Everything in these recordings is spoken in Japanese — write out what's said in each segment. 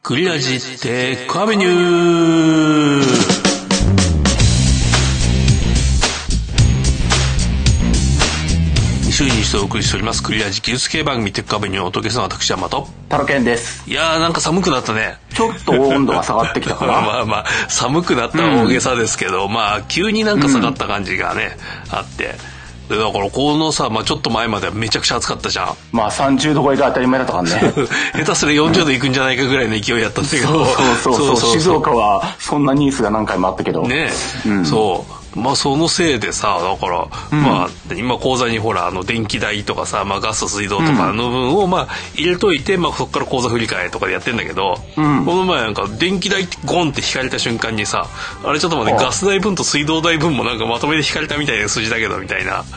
クリアジってカーベニュー。週に一度お送りしておりますクリアジ技術系番組テックカーベニュー、おとけさん私山とタロケンです。 いやーなんか寒くなったね。 ちょっと温度が下がってきたかなまあまあ寒くなった大げさですけど、まあ急になんか下がった感じがね、あってでだからこのさ、まあ、ちょっと前まではめちゃくちゃ暑かったじゃん。 まあ30度超えが当たり前だったからね下手すら40度いくんじゃないかぐらいの勢いやったんだけど、 そう静岡はそんなニュースが何回もあったけどねえ、そうまあそのせいでさ、だから、まあ今口座にほら電気代とかさ、まあ、ガス水道とかの分をまあ入れといて、まあ、そこから口座振り替えとかでやってんだけど、この前なんか電気代ってゴンって引かれた瞬間にさ、あれちょっと待って、ガス代分と水道代分もなんかまとめて引かれたみたいな数字だけどみたいな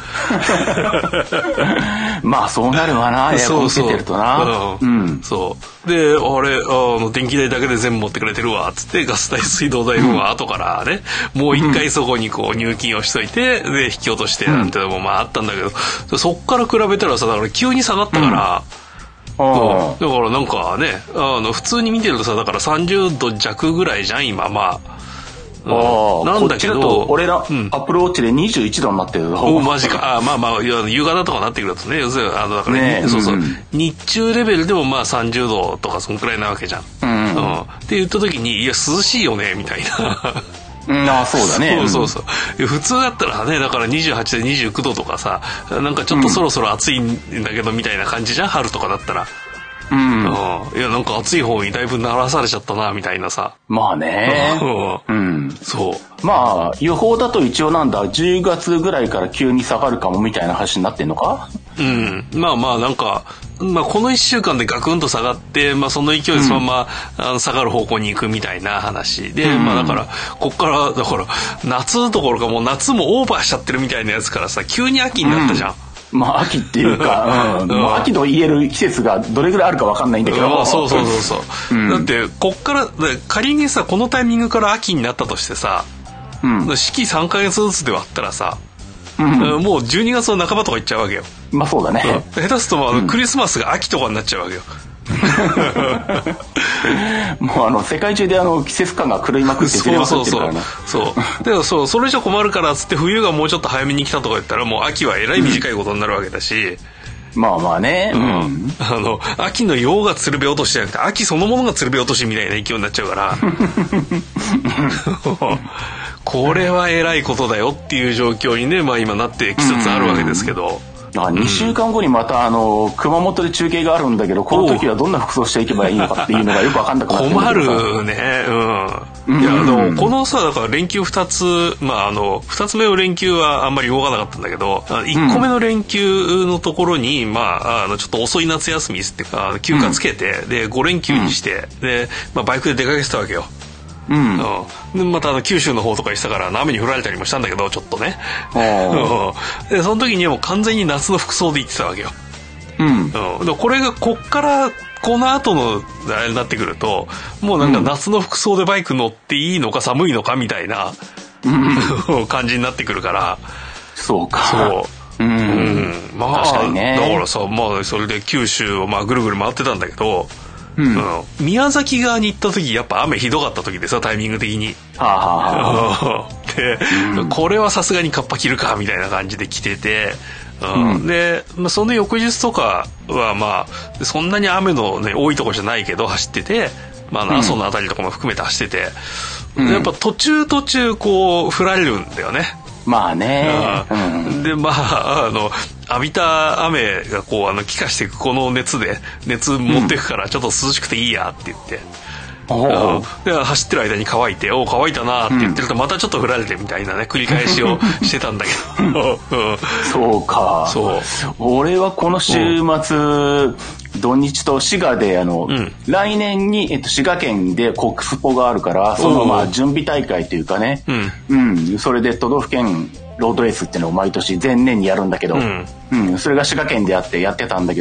まあそうなるわな、エアコンつけてるとな。 そうで、あれ電気代だけで全部持ってくれてるわっつって、ガス代水道代分は後からね、もう一回そこにこう入金をしといてで引き落としてなんてのもまああったんだけど、そっから比べたらさ、だから急に下がったから、だからなんかね、普通に見てるとさ、だから30度弱ぐらいじゃん今、まあなんだけど、 こっちだと俺ら、アップルウォッチで21度になってるぞ。 おマジか。まあまあ夕方とかなってくるとね、要するにだからね、そうそう、日中レベルでもまあ30度とかそんくらいなわけじゃん。って言った時に、いや涼しいよねみたいな。 ああそうだね。 そう普通だったらね、だから28で29度とかさ、なんかちょっとそろそろ暑いんだけどみたいな感じじゃん、春とかだったら。いやなんか暑い方にだいぶ慣らされちゃったなみたいなさ。 まあね。そうまあ予報だと一応なんだ10月ぐらいから急に下がるかもみたいな話になってんのか。 まあまあなんか、まあ、この1週間でガクンと下がって、まあ、その勢いでそのまま、下がる方向に行くみたいな話で、まあだからこっからだから夏どころかもう夏もオーバーしちゃってるみたいなやつからさ、急に秋になったじゃん。 まあ秋っていうか、秋と言える季節がどれぐらいあるか分かんないんだけど、 そう、だってこっから仮にさこのタイミングから秋になったとしてさ、四季3ヶ月ずつで割ったらさ、もう12月の半ばとかいっちゃうわけよ。 まあそうだね。 下手するとクリスマスが秋とかになっちゃうわけよ。 もう世界中で季節感が狂いまくって出まくってるからね。 それじゃ困るからっつって冬がもうちょっと早めに来たとか言ったら、もう秋はえらい短いことになるわけだし、 まあまあね、 秋の陽がつるべ落としじゃなくて秋そのものがつるべ落としみたいな勢いになっちゃうからこれはえらいことだよっていう状況にね、まあ今なってきつつあるわけですけど、 2週間後にまた熊本で中継があるんだけど、この時はどんな服装していけばいいのかっていうのがよく分かんなくなってるんだけどさ。 困るね。いやでもこのさ、だから連休2つ、まあ2つ目の連休はあんまり動かなかったんだけど、1個目の連休のところにまあちょっと遅い夏休みっていうか休暇つけて、で5連休にして、でまあバイクで出かけてたわけよ。でまた九州の方とかにしたから雨に降られたりもしたんだけど、ちょっとね。でその時にはもう完全に夏の服装で行ってたわけよ。でこれがこっからこの後のあれになってくると、もうなんか夏の服装でバイク乗っていいのか寒いのかみたいな感じになってくるから。 そうか。 まあ確かにね。 だからさ、まあそれで九州をまあぐるぐる回ってたんだけど、宮崎側に行った時やっぱ雨ひどかった時でさ、タイミング的に。で、これはさすがにカッパ着るかみたいな感じで着てて、で、まあ、その翌日とかはまあそんなに雨のね多いとこじゃないけど走ってて、まあ阿蘇のあたりとかも含めて走ってて、やっぱ途中こう降られるんだよね。 まあね。 でまあ浴びた雨がこう気化していくこの熱で熱持っていくからちょっと涼しくていいやって言って、で走ってる間に乾いて乾いたなって言ってるとまたちょっと降られてみたいなね繰り返しをしてたんだけどそうか。俺はこの週末土日と滋賀で来年に滋賀県で国スポがあるから、そのまあ準備大会というかね、それで都道府県ロードレースっていうのを毎年前年にやるんだけど、それが滋賀県であってやってたんだけど、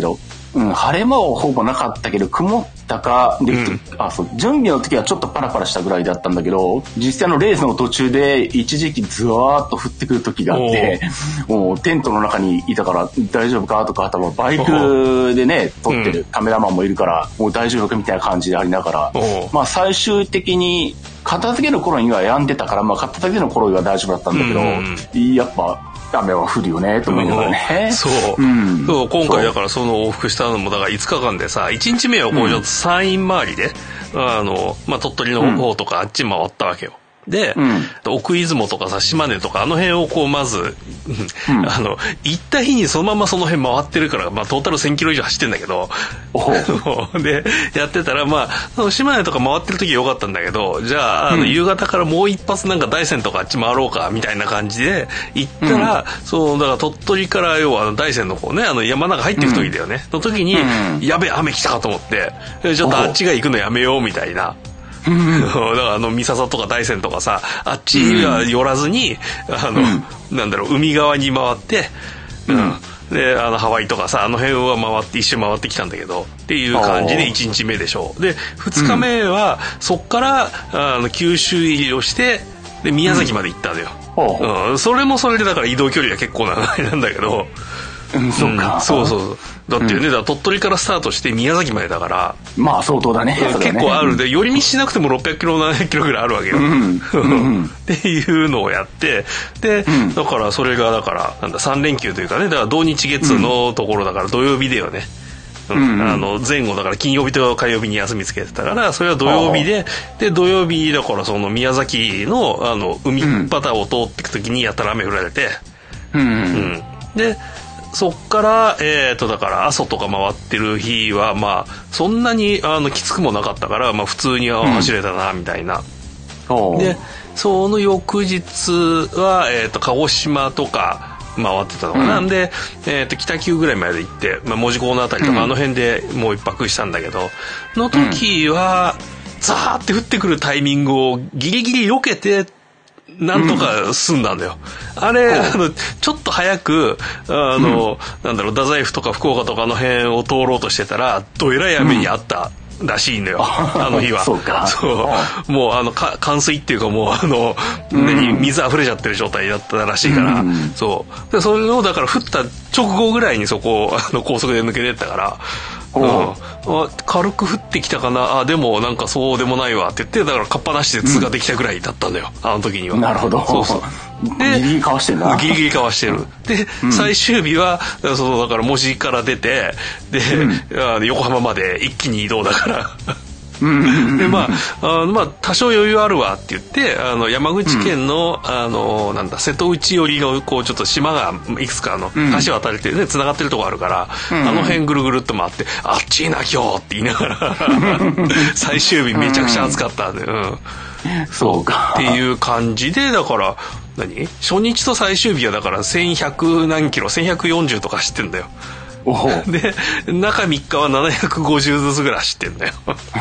晴れ間はほぼなかったけど、曇ったかで、そう、準備の時はちょっとパラパラしたぐらいだったんだけど、実際のレースの途中で一時期ズワーッと降ってくる時があって、もうテントの中にいたから大丈夫かとか、あとはバイクでね、撮ってるカメラマンもいるから、もう大丈夫かみたいな感じでありながら、最終的に片付けの頃には止んでたから、片付けの頃には大丈夫だったんだけど、やっぱ、雨は降るよねと思いながらね。 そう。今回だからその往復したのもだから5日間でさ、1日目はこうちょっと山陰周りで、鳥取の方とかあっち回ったわけよ。で、奥出雲とかさ、島根とかあの辺をこうまず、行った日にそのままその辺回ってるから、トータル1000キロ以上走ってんだけど、で、やってたら、島根とか回ってる時良かったんだけど、じゃあ、夕方からもう一発なんか大山とかあっち回ろうか、みたいな感じで行ったら、だから鳥取から要は大山の方ね、山の中入っていく時だよね、の時に、やべえ、雨来たかと思って、ちょっとあっちが行くのやめよう、みたいな。だから三笹とか大山とかさ、あっちは寄らずに、海側に回って、で、ハワイとかさ、あの辺は一周回ってきたんだけど、っていう感じで1日目でしょ。で、2日目は、そっから、九州入りをして、で、宮崎まで行ったのよ。それもそれで、だから移動距離は結構長いなんだけど、 そうか。 そう。だってね、鳥取からスタートして宮崎までだから。 相当だね。 結構あるで、寄り道しなくても600キロ、700キロぐらいあるわけよ。っていうのをやって、で、だからそれが、3連休というかね、だから土日月のところだから土曜日だよね。前後だから金曜日と火曜日に休みつけてたから、それは土曜日で、土曜日だからその宮崎の、海端を通っていくときにやったら雨降られて、で、そっから、だから阿蘇とか回ってる日は、そんなにきつくもなかったから、普通に走れたな、みたいな。で、その翌日は、鹿児島とか回ってたのかな。で、北九ぐらいまで行って、門司港のあたりとかあの辺でもう一泊したんだけど、の時は、ザーって降ってくるタイミングをギリギリ避けて、なんとか済んだんだよ。あれ、ちょっと早く、太宰府とか福岡とかの辺を通ろうとしてたら、どえらい雨にあったらしいのよ、あの日は。 そうか。 そう。もう冠水っていうかもう水溢れちゃってる状態だったらしいから、そう。で、それをだから降った直後ぐらいにそこを高速で抜けてったから、軽く降ってきたかな、でもなんかそうでもないわって言って、だからカッパなしで通過できたぐらいだったんだよ、あの時には。 なるほど。 そう。 で、ギリギリかわしてるな。 ギリギリかわしてる。で、最終日は、だから門司から出て、で、横浜まで一気に移動だから。で、多少余裕あるわって言って、山口県の、瀬戸内寄りの、こう、ちょっと島がいくつか橋渡れてね、繋がってるとこあるから、あの辺ぐるぐるっと回って、あっちいな今日って言いながら、最終日めちゃくちゃ暑かったんで、 そうか。 っていう感じで、だから、初日と最終日はだから1100何キロ、1140とか走ってんだよ。で、中3日は750ずつぐらい走ってんだよ。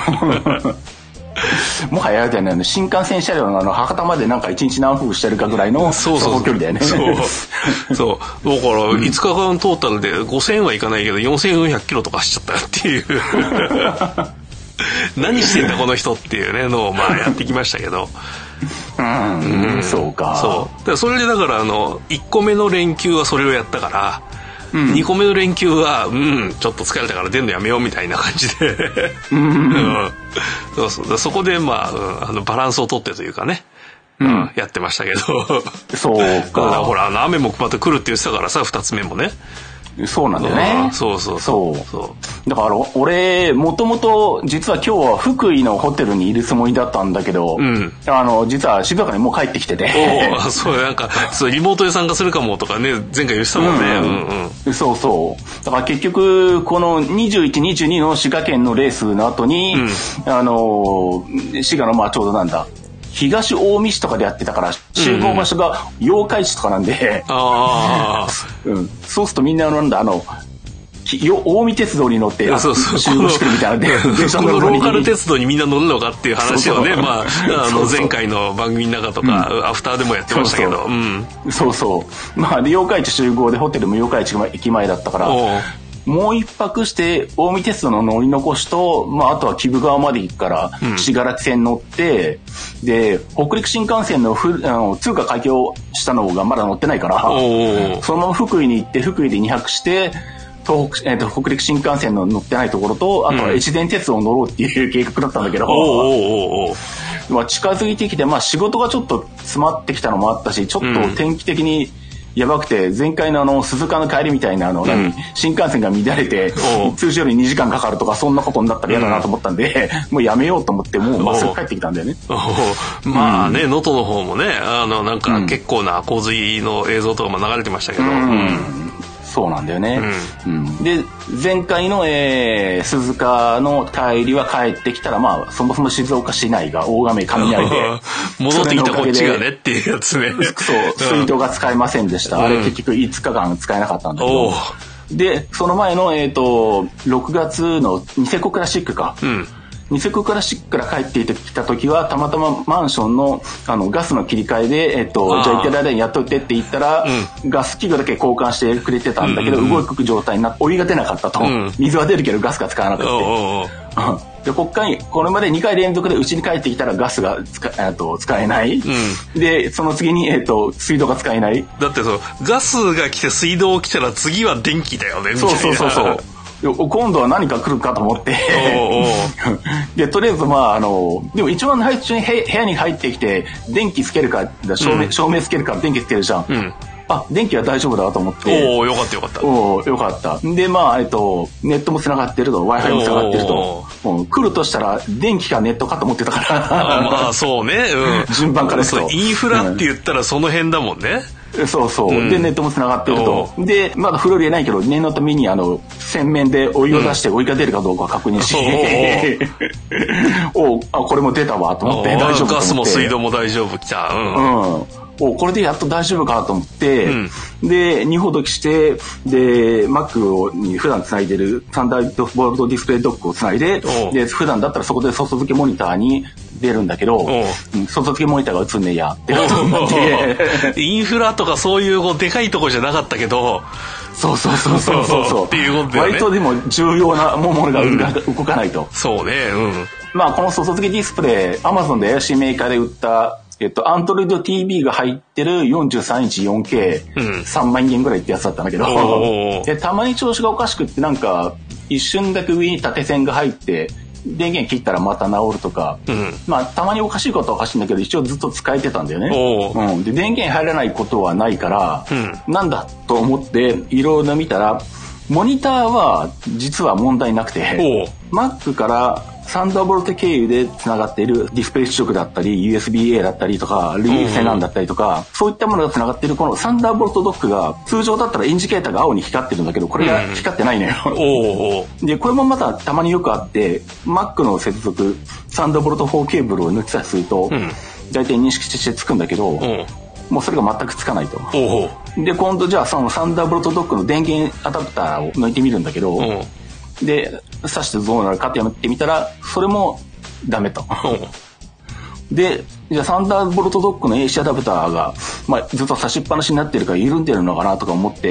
もはやだよね、新幹線車両の博多までなんか1日何分してるかぐらいの走行距離だよね。 そう。だから5日間トータルで5000はいかないけど4400キロとか走っちゃったっていう。何してんだこの人っていうねのをやってきましたけど。 そうか。 そう。それでだから1個目の連休はそれをやったから、2個目の連休は、ちょっと疲れたから出んのやめようみたいな感じで。そこでバランスをとってというかね、やってましたけど。 そうか。 ほら、雨もまた来るって言ってたからさ、2つ目もね。 そうなんだよね。 そう。 だから俺もともと実は今日は福井のホテルにいるつもりだったんだけど、実は静岡にもう帰ってきてて。 そうなんかリモートで参加するかもとかね前回言ってたもんね。 そう。だから結局この21、22の滋賀県のレースの後に、滋賀のちょうど東近江市とかでやってたから集合場所が八日市とかなんで、そうするとみんな近江鉄道に乗って集合してるみたいなで、 このローカル鉄道にみんな乗るのかっていう話をね、前回の番組の中とかアフターでもやってましたけど、 そう。で八日市集合でホテルも八日市駅前だったから、 もう一泊して近江鉄道の乗り残しと、あとは鬼怒川まで行くから信楽線乗って、で北陸新幹線の通過開業したのがまだ乗ってないから、そのまま福井に行って福井で2泊して北陸新幹線の乗ってないところと、あとは越前鉄道を乗ろうっていう計画だったんだけど、近づいてきて、仕事がちょっと詰まってきたのもあったし、ちょっと天気的にやばくて、前回の鈴鹿の帰りみたいな新幹線が乱れて通常より2時間かかるとか、そんなことになったら嫌だなと思ったんで、もうやめようと思って、もうまっすぐ帰ってきたんだよね。 まあね、能登の方もね、なんか結構な洪水の映像とかも流れてましたけど、 そうなんだよね。で前回の、鈴鹿の帰りは帰ってきたら、そもそも静岡市内が大雨雷で戻ってきたこっちがねっていうやつね。 そう水道が使えませんでした。あれ結局5日間使えなかったんだけど、でその前の、6月のニセコクラシックか、ニセコクラシックから帰ってきた時はたまたまマンションのガスの切り替えで、じゃあ行ってる間にやっといてって言ったら、ガス器具だけ交換してくれてたんだけど、動く状態になってお湯が出なかったと、水は出るけどガスが使わなくて、でこれまで2回連続でうちに帰ってきたらガスが使えない、でその次に、水道が使えない。 だってガスが来て水道来たら次は電気だよねみたいな。 そう今度は何か来るかと思ってでとりあえずでも一番最初に部屋に入ってきて電気つけるか照明つけるか電気つけるじゃん、電気は大丈夫だと思って、 よかったよかった。 よかった。でネットもつながってると Wi-Fi もつながってると、来るとしたら電気かネットかと思ってたからそうね、 順番からですとインフラって言ったらその辺だもんね。 でネットもつながってると、でまだ風呂入れないけど念のために洗面でお湯を出してお湯が出るかどうか確認してこれも出たわと思って、大丈夫と思って、 ガスも水道も大丈夫きた。 これでやっと大丈夫かと思って、で2ほどきして、で Mac に普段つないでるサンダーボルトディスプレイドックをつないで、普段だったらそこで外付けモニターに出るんだけど、外付けモニターが映んねえやってなってインフラとかそういうでかいとこじゃなかったけど、 そうっていうことだよね。 割とでも重要なものが動かないと。 そうね。 この外付けディスプレイ Amazon で怪しいメーカーで売ったAndroid TV が入ってる43インチ 4K3 万円ぐらいってやつだったんだけど、でたまに調子がおかしくってなんか一瞬だけ上に縦線が入って電源切ったらまた直るとか、たまにおかしいことはおかしいんだけど一応ずっと使えてたんだよね。で電源入らないことはないから、なんだと思っていろいろ見たらモニターは実は問題なくて、Mac からサンダーボルト経由でつながっているディスプレイ出力だったり USB-A だったりとかリーフセナンだったりとか、そういったものがつながっているこのサンダーボルトドックが通常だったらインジケーターが青に光ってるんだけど、これが光ってないのよ。でこれもまたたまによくあって、 Mac の接続サンダーボルト4ケーブルを抜き差しすると大体認識してつくんだけど、もうそれが全くつかないと。で今度じゃあそのサンダーボルトドックの電源アダプターを抜いてみるんだけど、で挿してどうなるかってやってみたらそれもダメと。でじゃあサンダーボルトドックの AC アダプターが、ずっと差しっぱなしになってるから緩んでるのかなとか思って、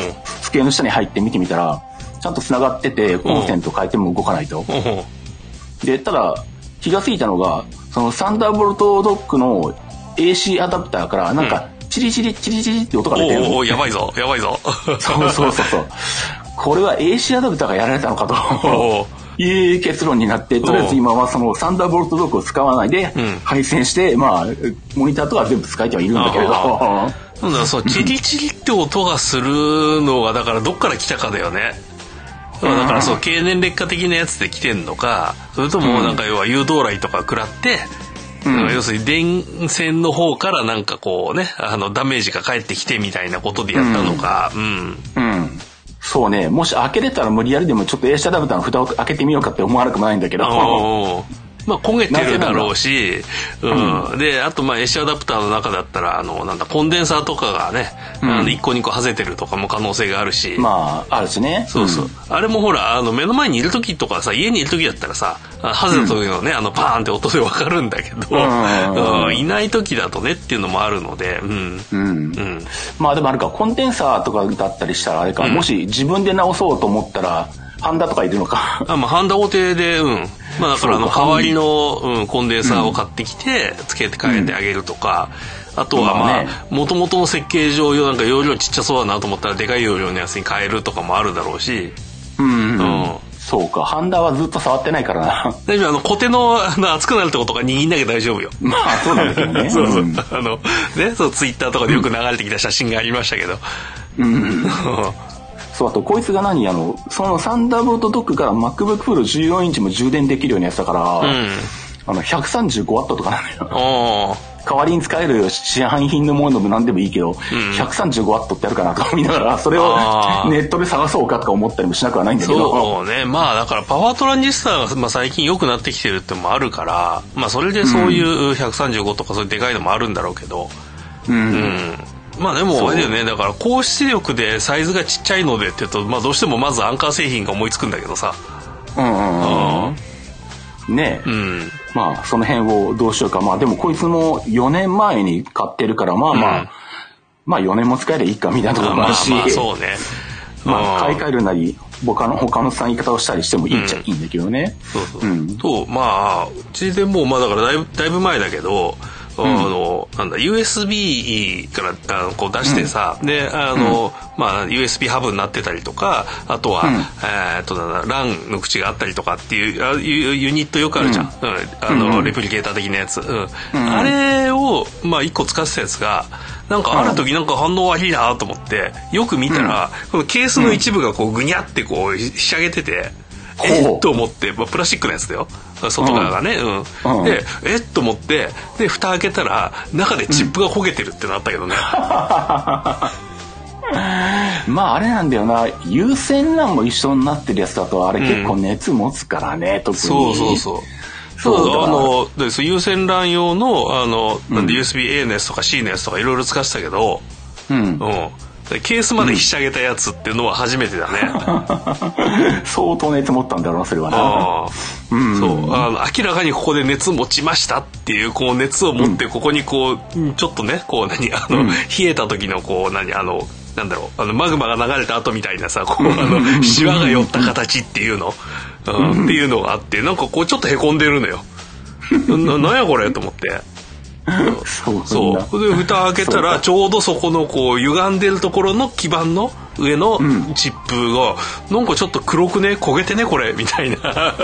机の下に入って見てみたらちゃんとつながっててコンセント変えても動かないと。でただ気がついたのがそのサンダーボルトドックの AC アダプターからなんかチリチリチリチリって音が出てる。 やばいぞやばいぞ。 そうこれは AC アダプターがやられたのかという結論になって、とりあえず今はそのサンダーボルトドックを使わないで配線して、モニターとか全部使えてはいるんだけれどチリチリって音がするのがだからどっから来たかだよね。だから経年劣化的なやつで来てんのか、それともなんか要は誘導雷とか食らって、要するに電線の方からなんかダメージが返ってきてみたいなことでやったのか。 そうね、もし開けれたら無理やりでもちょっと AC アダプターの蓋を開けてみようかって思わなくもないんだけどまあ焦げてるだろうし、であとまあ AC アダプターの中だったらなんだコンデンサーとかがね、1個2個外れてるとかも可能性があるし、 まああるしね。 そうそう、あれもほら目の前にいる時とかさ、家にいる時だったらさ、外れた時のねパーンって音で分かるんだけど、いない時だとねっていうのもあるので、 まあでもあるか、コンデンサーとかだったりしたらあれか、もし自分で直そうと思ったらハンダとかいるのか。 まあハンダ大手で、まあだから代わりの、コンデンサーを買ってきてつけて変えてあげるとか、あとはまあ元々の設計上なんか容量ちっちゃそうだなと思ったらでかい容量のやつに変えるとかもあるだろうし、 そうか、ハンダはずっと触ってないからな。 大丈夫、コテの熱くなるとことか握んなきゃ大丈夫よ。 まあそうなんですよね。 そうそう、ね、そうツイッターとかでよく流れてきた写真がありましたけど。 そう、あとこいつがそのサンダーボルトドックから MacBook Pro 14インチも充電できるようなやつだから、135W とかなんだよ。代わりに使える市販品のものでも何でもいいけど、135W ってあるかなと思いながら、それをネットで探そうかとか思ったりもしなくはないんだけど。 そうね、まあだからパワートランジスタが、最近良くなってきてるってのもあるから、まあそれでそういう135とかそういうでかいのもあるんだろうけど、まあでもあれだよね、だから高出力でサイズがちっちゃいのでって言うと、まあどうしてもまずアンカー製品が思いつくんだけどさ。 ねえ、まあその辺をどうしようか。まあでもこいつも4年前に買ってるから、まあ4年も使えればいいかみたいなところもあるし、 そうね、 買い替えるなり他の使い方をしたりしてもいいっちゃいいんだけどね。 とまあうちでもだからだいぶ前だけど、なんだ USB からこう出してさ、でまあ USB ハブになってたりとか、あとはLAN の口があったりとかっていうユニットよくあるじゃん、レプリケーター的なやつ、あれをまあ1個使ってたやつがなんかある時なんか反応悪いなと思ってよく見たら、このケースの一部がこうぐにゃってこうひしゃげてて、と思って、プラスチックのやつだよ、外側がね、でと思って、で蓋開けたら中でチップが焦げてるってなったけどね。 まああれなんだよな、有線 LAN も一緒になってるやつだとあれ結構熱持つからね、特に。そう有線 LAN 用のUSB A のやつとか C のやつとかいろいろ使ってたけど、ケースまでひしゃげたやつっていうのは初めてだね。 相当熱持ったんだろうな、それはな。 明らかにここで熱持ちましたっていうこう熱を持ってここにこうちょっとねこう冷えた時のこうなんだろうマグマが流れた後みたいなさ、こうシワが寄った形っていうのっていうのがあって、なんかこうちょっとへこんでるのよ。なんやこれと思って。そうで蓋開けたらちょうどそこのこう歪んでるところの基板の上のチップがなんかちょっと黒くね焦げてねこれみたいな。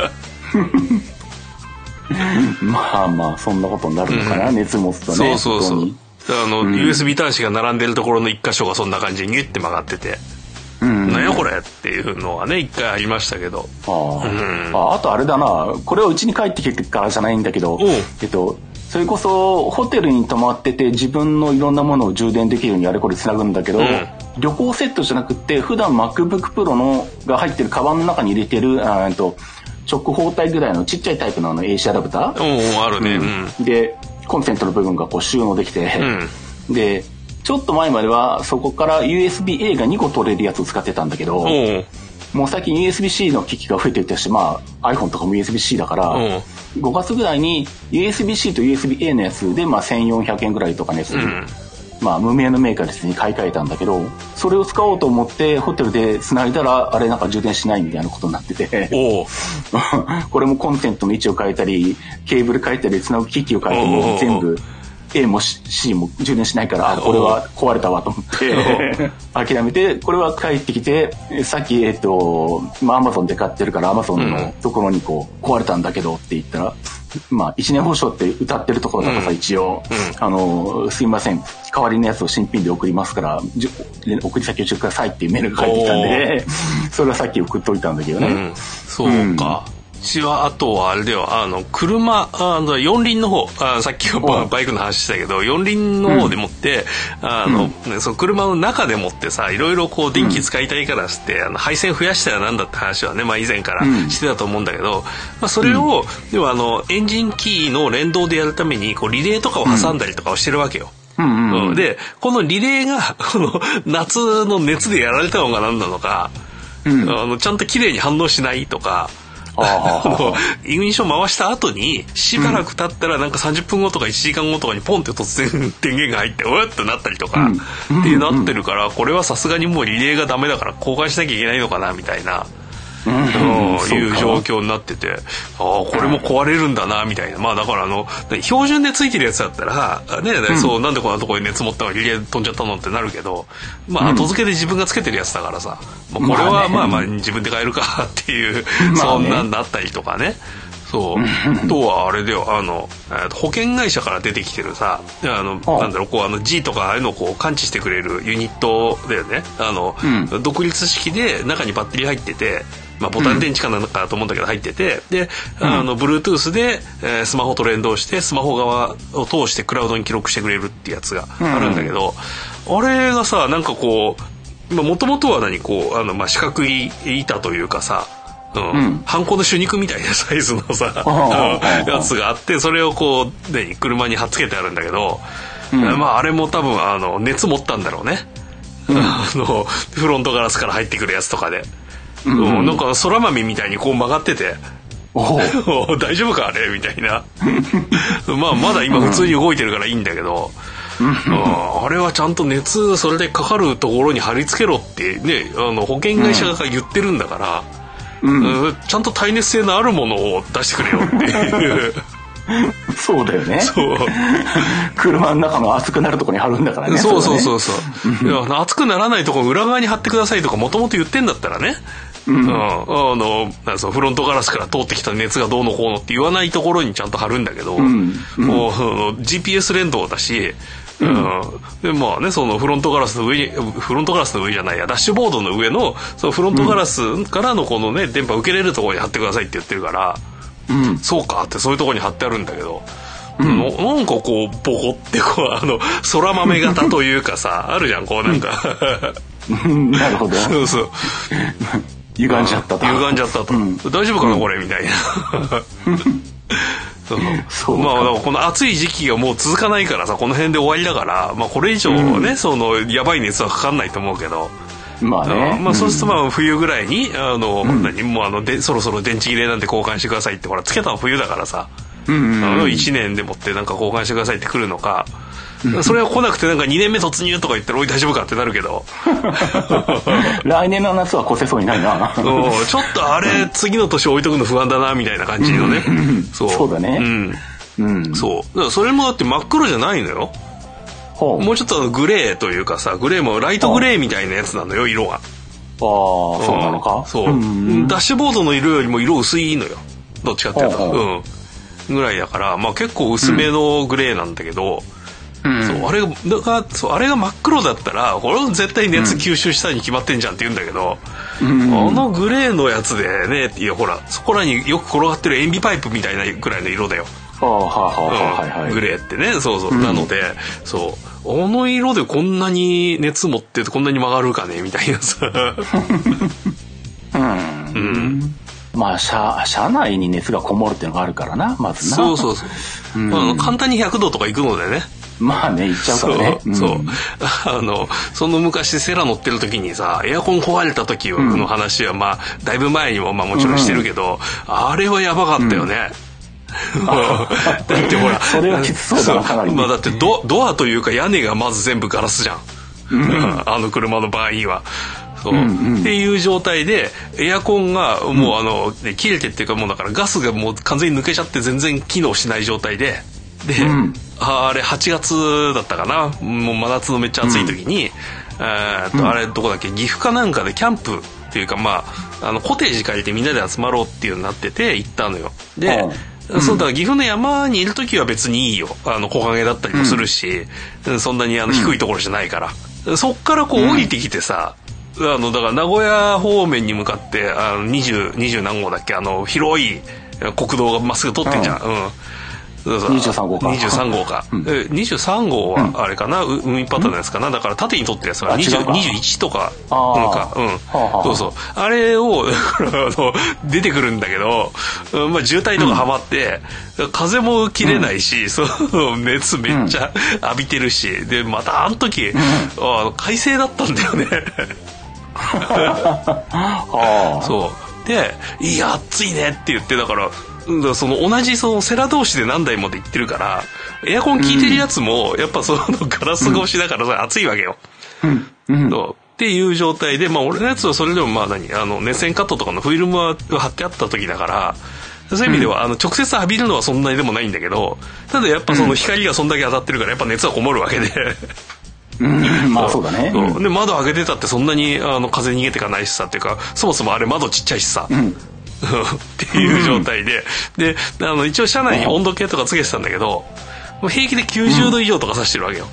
まあまあそんなことになるのかな、熱持つとね。 そうUSB 端子が並んでるところの一箇所がそんな感じにギュッて曲がってて、なんやこれっていうのはね一回ありましたけど、 あとあれだな、これはうちに帰ってきてからじゃないんだけど、それこそホテルに泊まってて自分のいろんなものを充電できるようにあれこれつなぐんだけど、旅行セットじゃなくて普段 MacBook Pro が入ってるカバンの中に入れてる直方体ぐらいのちっちゃいタイプのAC アダプターあるね、 でコンセントの部分がこう収納できて、でちょっと前まではそこから USB-A が2個取れるやつを使ってたんだけど、もう最近 USB-C の機器が増えていったし、まあ iPhone とかも USB-C だから、5月ぐらいに USB-C と USB-A のやつで、まあ1400円ぐらいとかね、まあ無名のメーカーですね買い替えたんだけど、それを使おうと思ってホテルで繋いだらあれなんか充電しないみたいなことになってて、これもコンセントの位置を変えたりケーブル変えたり繋ぐ機器を変えても全部A も C も充電しないから、これは壊れたわと思って諦めて、これは帰ってきてさっきAmazon で買ってるから Amazon のところにこう壊れたんだけどって言ったら、まあ1年保証って歌ってるところだからさ、一応すいません代わりのやつを新品で送りますから送り先をしてくださいっていうメールが返ってきたんで、それはさっき送っといたんだけどね。 そうか。 ちはあとはあれでは車四輪の方さっきバイクの話したけど四輪の方でもってその車の中でもってさいろいろこう電気使いたいからして配線増やしたらなんだって話はね、まあ、以前からしてたと思うんだけど、まあ、それをではエンジンキーの連動でやるためにこうリレーとかを挟んだりとかをしてるわけよ。でこのリレーがこの夏の熱でやられたのが何なのか、ちゃんと綺麗に反応しないとかイグニッション回した後にしばらく経ったらなんか30分後とか1時間後とかにポンって突然電源が入っておやってなったりとかってなってるから、これはさすがにもうリレーがダメだから交換しなきゃいけないのかなみたいな。いう状況になってて、これも壊れるんだなみたいな。まあだから標準でついてるやつだったらね、そうなんでこんなところに熱持ったのリレー飛んじゃったのってなるけど、まあ後付けで自分がつけてるやつだからさ、これはまあ自分で買えるかっていうそんなんだったりとかね。そう。とはあれでは保険会社から出てきてるさなんだろうこうG とかああいうのをこう感知してくれるユニットだよね。独立式で中にバッテリー入ってて。まあ、ボタン電池かなんかだと思うんだけど入っててでBluetooth で、スマホと連動してスマホ側を通してクラウドに記録してくれるってやつがあるんだけど、あれがさなんかこうもともとはまあ、四角い板というかさハンコの手肉みたいなサイズのさやつがあってそれをこう車に貼っつけてあるんだけど、まああれも多分熱持ったんだろうね。フロントガラスから入ってくるやつとかで。なんか空豆みたいにこう曲がってて大丈夫かあれみたいなまあまだ今普通に動いてるからいいんだけどあれはちゃんと熱それでかかるところに貼り付けろってね保険会社が言ってるんだから、ちゃんと耐熱性のあるものを出してくれよっていうそうだよね。そう。車の中の熱くなるところに貼るんだからね。 そう。いや熱くならないところ裏側に貼ってくださいとかもともと言ってんだったらね。フロントガラスから通ってきた熱がどうのこうのって言わないところにちゃんと貼るんだけど、GPS 連動だし。でまあねそのフロントガラスの上じゃないやダッシュボードの上のそのフロントガラスからのこのね電波受けれるところに貼ってくださいって言ってるから。そうかってそういうところに貼ってあるんだけど、なんかこうボコってこう空豆型というかさあるじゃんこうなんかなるほどそう歪んじゃったと、 大丈夫かなこれみたいなまあこの暑い時期がもう続かないからさこの辺で終わりだから、まあ、これ以上ね、そのやばい熱はかかんないと思うけど。 まあね、 そうするとまあ冬ぐらいにもうそろそろ電池切れなんで交換してくださいってほらつけたの冬だからさ、1年でもってなんか交換してくださいって来るのか、それは来なくてなんか2年目突入とか言ったらおい大丈夫かってなるけど来年の夏は越せそうにないなちょっとあれ次の年置いとくの不安だなみたいな感じのね、 そうだね、 そうだからそれもだって真っ黒じゃないのよ。もうちょっとグレーというかさグレーもライトグレーみたいなやつなのよ色が。 そうなのか。 そう、ダッシュボードの色よりも色薄いのよどっちかっていうとぐらいだからまあ結構薄めのグレーなんだけど、あれが真っ黒だったらこれは絶対熱吸収したに決まってんじゃんって言うんだけど、グレーのやつでねいやほらそこらによく転がってる塩ビパイプみたいなぐらいの色だよ。グレーってねなので色でこんなに熱持っててこんなに曲がるかねみたいなさまあ車内に熱がこもるっていうのがあるからなまずな。 そう簡単に100度とか行くのでね。 まあね行っちゃうからね。 その昔セラ乗ってる時にさエアコン壊れた時の話はまあだいぶ前にもまあもちろんしてるけど、あれはやばかったよね。だってほらそれはきつそうだなかなり、 だってドアというか屋根がまず全部ガラスじゃん、車の場合は。っていう状態でエアコンがもう切れてっていうかもうだからガスがもう完全に抜けちゃって全然機能しない状態であれ8月だったかなもう真夏のめっちゃ暑い時に、あれどこだっけ岐阜かなんかでキャンプっていうかまあコテージ借りてみんなで集まろうっていうのになってて行ったのよ。でそうだから岐阜の山にいる時は別にいいよ木陰だったりもするし、そんなに低いところじゃないから、そっからこう降りてきてさ、 だから名古屋方面に向かって20何号だっけ、広い国道がまっすぐ通ってんじゃん。 23号か。 23号か。23号はあれかな、海パターンのやつかな。だから縦に取ってるやつが21とか、そうそう。あれを、出てくるんだけど、まあ渋滞とかハマって、風も切れないし、熱めっちゃ浴びてるし、で、またあの時、快晴だったんだよね。そう。で、いや、暑いねって言って、だから、同じセラ同士で何台もで行ってるから、エアコン効いてるやつも、やっぱガラス越しだから暑いわけよ。っていう状態で、まあ俺のやつはそれでもまあ熱線カットとかのフィルムは貼ってあった時だから、そういう意味では、直接浴びるのはそんなにでもないんだけど、ただやっぱ光がそんだけ当たってるから、やっぱ熱はこもるわけで。 まあそうだね。 で、窓開けてたってそんなに風逃げてかないしさっていうか、そもそもあれ窓ちっちゃいしさ。っていう状態で、で、一応車内に温度計とかつけてたんだけど、平気で90度以上とかさしてるわけよ。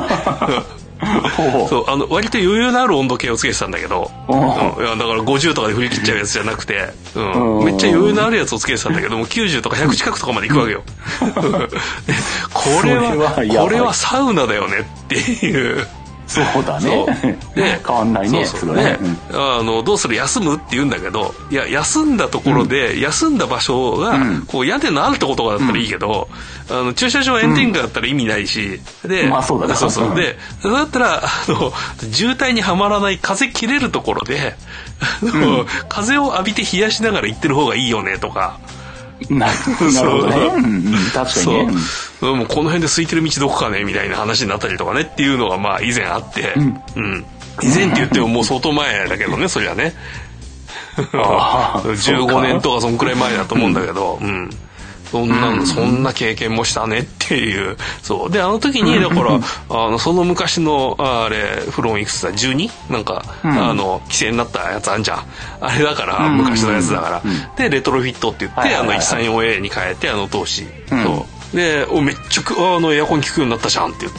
そう、割と余裕のある温度計をつけてたんだけど、だから50とかで振り切っちゃうやつじゃなくて、めっちゃ余裕のあるやつをつけてたんだけども、90とか100近くとかまで行くわけよ。これはサウナだよねっていう。 そうだね。で、変わんないね。 どうする、休むって言うんだけど、いや、休んだところで、休んだ場所が、屋根のあるところとかだったらいいけど、駐車場は炎天下だったら意味ないし、で、 まあそうだね。 そう。で、だったら、渋滞にはまらない風切れるところで、風を浴びて冷やしながら行ってる方がいいよね、とか。 なるほどね。確かにね。 もうこの辺で空いてる道どこかねみたいな話になったりとかねっていうのがまあ以前あって、以前って言ってももう相当前だけどね、そりゃね。15年とかそんくらい前だと思うんだけど、そんな経験もしたねっていう。そうで、時にだからその昔のフロンいくつだ 12? なんか規制になったやつあんじゃん。あれだから昔のやつだから。でレトロフィットって言って134A に変えて投資。そうでめっちゃエアコン効くようになったじゃんって言って。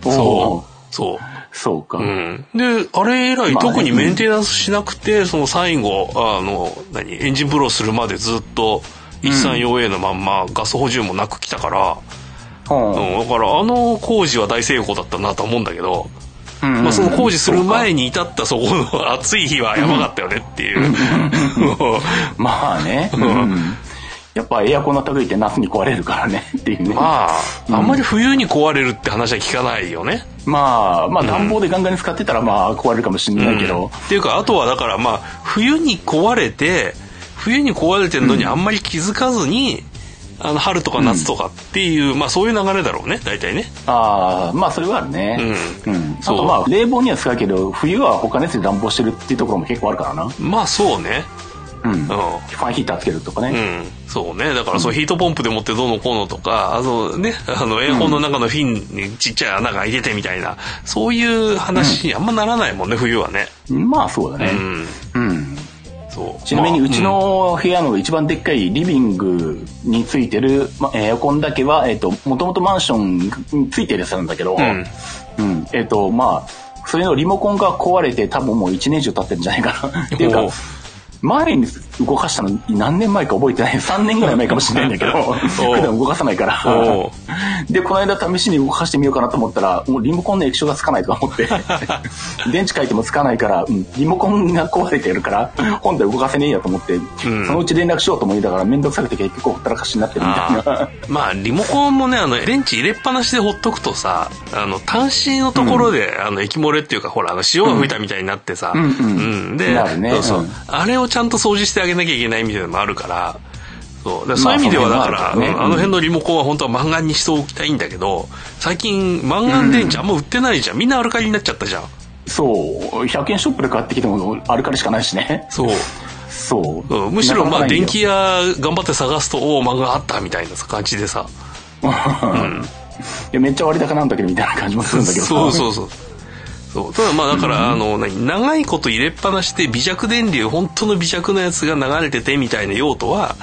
そうか。 で、あれ以来特にメンテナンスしなくて、最後エンジンブローするまでずっと134A のまんまガス補充もなく来たから、だから工事は大成功だったなと思うんだけど、まあその工事する前に至ったそこの暑い日はやばかったよねっていう。 まあね。やっぱエアコンの類って夏に壊れるからねっていうね。 まあ、あんまり冬に壊れるって話は聞かないよね。 まあ暖房でガンガンに使ってたらまあ壊れるかもしれないけど。 っていうか、あとはだからまあ冬に壊れてるのにあんまり気づかずに、春とか夏とかっていう、まあそういう流れだろうね、大体ね。 まあそれはあるね。あとまあ冷房には使うけど、冬は他のやつで暖房してるっていうところも結構あるからな。まあそうね。 ファンヒーターつけるとかね。 そうね。だからそうヒートポンプでもってどうのこうのとか、エアコンの中のフィンにちっちゃい穴が開いててみたいな、そういう話にあんまならないもんね、冬はね。 まあそうだね。ちなみにうちの部屋の一番でっかいリビングについてるエアコンだけは、もともとマンションについてるやつなんだけど、まあ、それのリモコンが壊れて多分もう1年以上経ってるんじゃないかな。っていうか、前に動かしたの何年前か覚えてない。3年ぐらい前かもしれないんだけど、普段動かさないから。で、この間試しに動かしてみようかなと思ったら、もうリモコンの液晶がつかないとか思って、電池変えてもつかないから、リモコンが壊れてるから、本体動かせねえやと思って、そのうち連絡しようと思いながら、めんどくさくて結局ほったらかしになってるみたいな。 まあ、リモコンもね、電池入れっぱなしでほっとくとさ、端子のところで、液漏れっていうか、ほら、塩が吹いたみたいになってさ、で、あれをちゃんと掃除してあげなきゃいけないみたいなのもあるから、そういう意味ではだから、あの辺のリモコンは本当はマンガンにしておきたいんだけど、最近マンガン電池あんま売ってないじゃん。みんなアルカリになっちゃったじゃん。 そう、100円ショップで買ってきてもアルカリしかないしね。 むしろまあ電気屋頑張って探すと、おおマンガンあったみたいな感じでさ。 いやめっちゃ割高なんだけどみたいな感じもするんだけど。 そうただまあだから、長いこと入れっぱなしで微弱電流、本当の微弱なやつが流れててみたいな用途は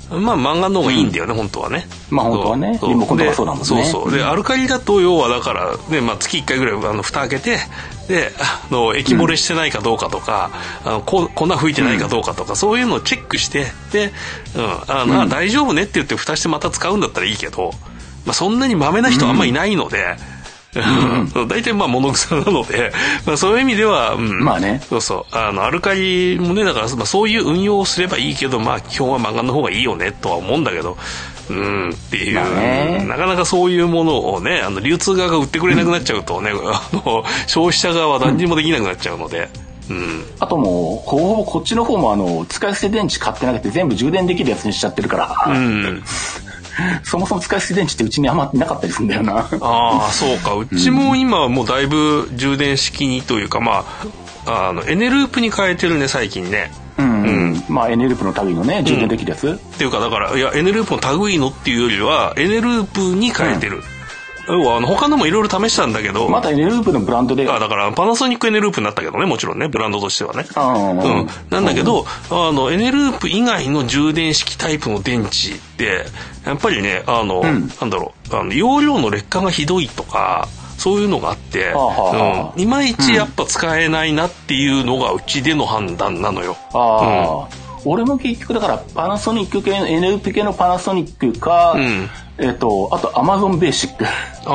まあマンガンの方がいいんだよね、本当はね。 まあ本当はね。リモコンとかそうだもんね。 そうそう。で、アルカリだと要はだからね、まあ月1回ぐらい蓋開けて、で、液漏れしてないかどうかとか、粉吹いてないかどうかとか、そういうのをチェックして、で、大丈夫ねって言って蓋してまた使うんだったらいいけど、まあそんなにマメな人あんまいないので、大体まあ物臭なので、まあ、そういう意味では、 まあね、 そうそうアルカリもねだから、まあ、そういう運用をすればいいけど、まあ基本はマンガンの方がいいよねとは思うんだけど、っていう、 まあね、 なかなかそういうものをね流通側が売ってくれなくなっちゃうとね、消費者側は何にもできなくなっちゃうので。 あともうほぼこっちの方も使い捨て電池買ってなくて全部充電できるやつにしちゃってるから、そもそも使い捨て電池ってうちにあんまなかったりするんだよな。 ああ、そうか。うちも今はもうだいぶ充電式にというか、まあエネループに変えてるね最近ね。 まあエネループの類のね充電できるやつ、 っていうかだからいやエネループの類のっていうよりはエネループに変えてる。要は他のもいろいろ試したんだけど、 またエネループのブランドで、 だからパナソニックエネループになったけどね、もちろんね、ブランドとしてはね。なんだけど、エネループ以外の充電式タイプの電池ってやっぱりね、なんだろう、容量の劣化がひどいとかそういうのがあって、いまいちやっぱ使えないなっていうのがうちでの判断なのよ。 俺も結局だからパナソニック系のエネループ系のパナソニックか、あとアマゾンベーシック。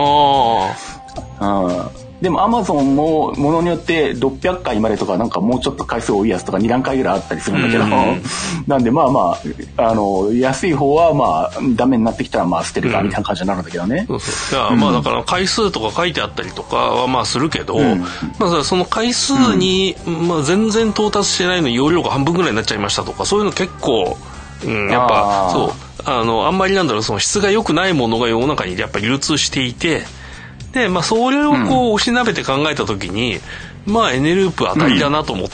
でもアマゾンもものによって600回までとかなんかもうちょっと回数多いやつとか2段階ぐらいあったりするんだけど、なんでまあまあ安い方はまあダメになってきたらまあ捨てるかみたいな感じになるんだけどね。 まあだから回数とか書いてあったりとかはまあするけど、まあその回数にまあ全然到達してないのに容量が半分ぐらいになっちゃいましたとかそういうの結構やっぱそうあんまりなんだろうその質が良くないものが世の中にやっぱり流通していて。で、まあ、それをこう、おしなべて考えたときに、まあ、エネループ当たりだなと思って、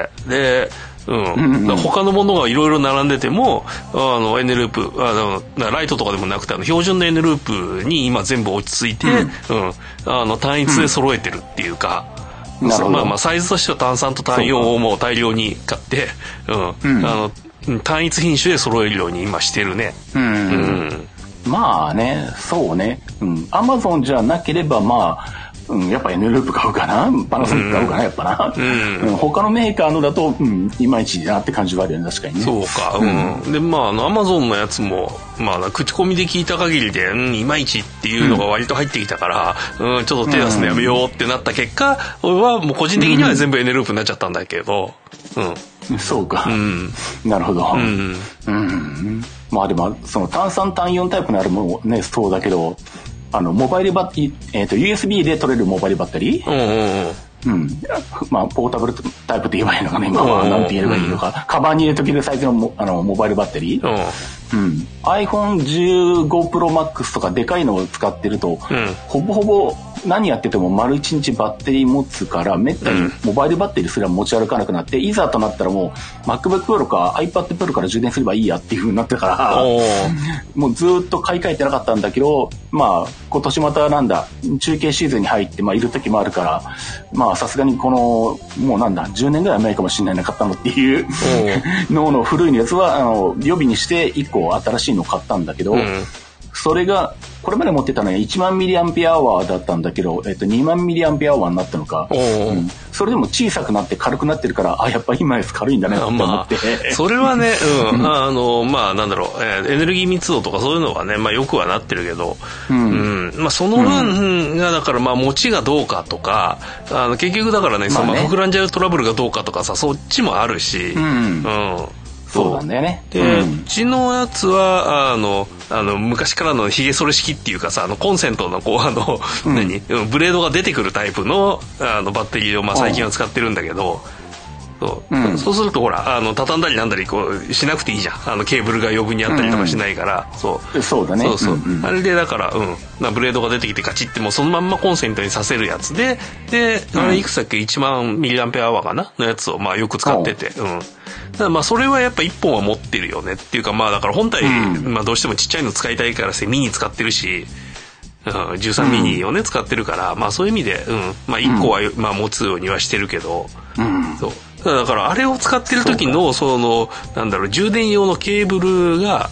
で、他のものがいろいろ並んでても、エネループ、ライトとかでもなくて、標準のエネループに今全部落ち着いて、単一で揃えてるっていうか、まあまあ、サイズとしては単3と単4をもう大量に買って、単一品種で揃えるように今してるね。 まあね、そうね。アマゾンじゃなければまあ、やっぱエネループ買うかな、パナソニック買うかな、やっぱな。他のメーカーのだと、いまいちだなって感じはあるよね、確かにね。 そうか。で、まあ、アマゾンのやつも、まあ、口コミで聞いた限りで、いまいちっていうのが割と入ってきたから、ちょっと手出すのやめようってなった結果、俺はもう個人的には全部エネループになっちゃったんだけど、 そうか。なるほど。まあでも、その単3単4タイプのあるもね、そうだけど、モバイルバッテリー、USB で取れるモバイルバッテリーまあ、ポータブルタイプって言えばいいのかな、今は。なんて言えばいいのか。カバンに入れとけるサイズのモバイルバッテリー。iPhone15 Pro Max とかでかいのを使ってると、ほぼほぼ何やってても丸1日バッテリー持つから、めったにモバイルバッテリーすら持ち歩かなくなって、いざとなったらもう MacBook Pro か iPad Pro から充電すればいいやっていう風になってから、もうずっと買い替えてなかったんだけど、まあ今年また中継シーズンに入って、まあいる時もあるから、まあさすがにこの、もう10年ぐらい前かもしれないな、買ったのっていうの古いのやつは、予備にして1個新しいの買ったんだけど、それが、これまで持ってたのは1万ミリアンペアワーだったんだけど、2万ミリアンペアワーになったのか、それでも小さくなって軽くなってるから、やっぱり今やつ軽いんだねって思って。 それはね、まあなんだろう、エネルギー密度とかそういうのはね、まあよくはなってるけど、まあその分がだからまあ持ちがどうかとか、結局だからね、膨らんじゃうトラブルがどうかとかさ、そっちもあるし、 そうなんだよね。 で、うちのやつは昔からのヒゲ剃り式っていうかさ、コンセントのこうブレードが出てくるタイプのバッテリーをまあ最近は使ってるんだけど、そうするとほら畳んだりなんだりこうしなくていいじゃん。ケーブルが余分にあったりとかしないから、 そうだね。 あれでだからブレードが出てきてガチってもうそのまんまコンセントにさせるやつで、いくつだっけ1万ミリアンペアワーかなのやつをまあよく使ってて、だからまあそれはやっぱ1本は持ってるよねっていうか、まあだから本体まあどうしてもちっちゃいの使いたいからミニ使ってるし。13ミニをね使ってるから、まあそういう意味でまあ1個はまあ持つようにはしてるけど、だからあれを使ってる時のなんだろう充電用のケーブルが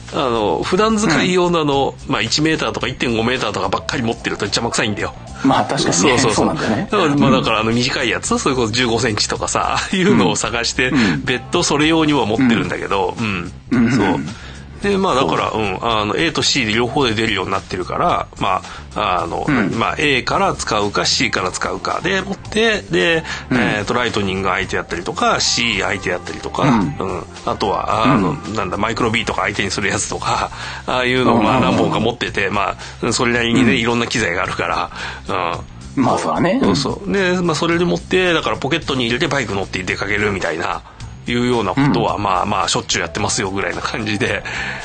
普段使い用のまあ1メーターとか 1.5 メーターとかばっかり持ってると邪魔くさいんだよ。 まあ確かにね。そうなんだよね。 まあだから短いやつ、それこそ15センチとかさ、いうのを探して、別途それ用には持ってるんだけど、そう。で、まあだから、A と C で両方で出るようになってるから、まあ、まあ A から使うか C から使うかで持って、で、ライトニング相手やったりとか、C 相手やったりとか、あとは、なんだ、マイクロ B とか相手にするやつとか、ああいうのをまあ何本か持ってて、まあ、それなりにね、いろんな機材があるから、 まあそうだね。 そう。で、まあそれで持って、だからポケットに入れてバイク乗って出かけるみたいな、いうようなことは、まあまあしょっちゅうやってますよぐらいな感じで。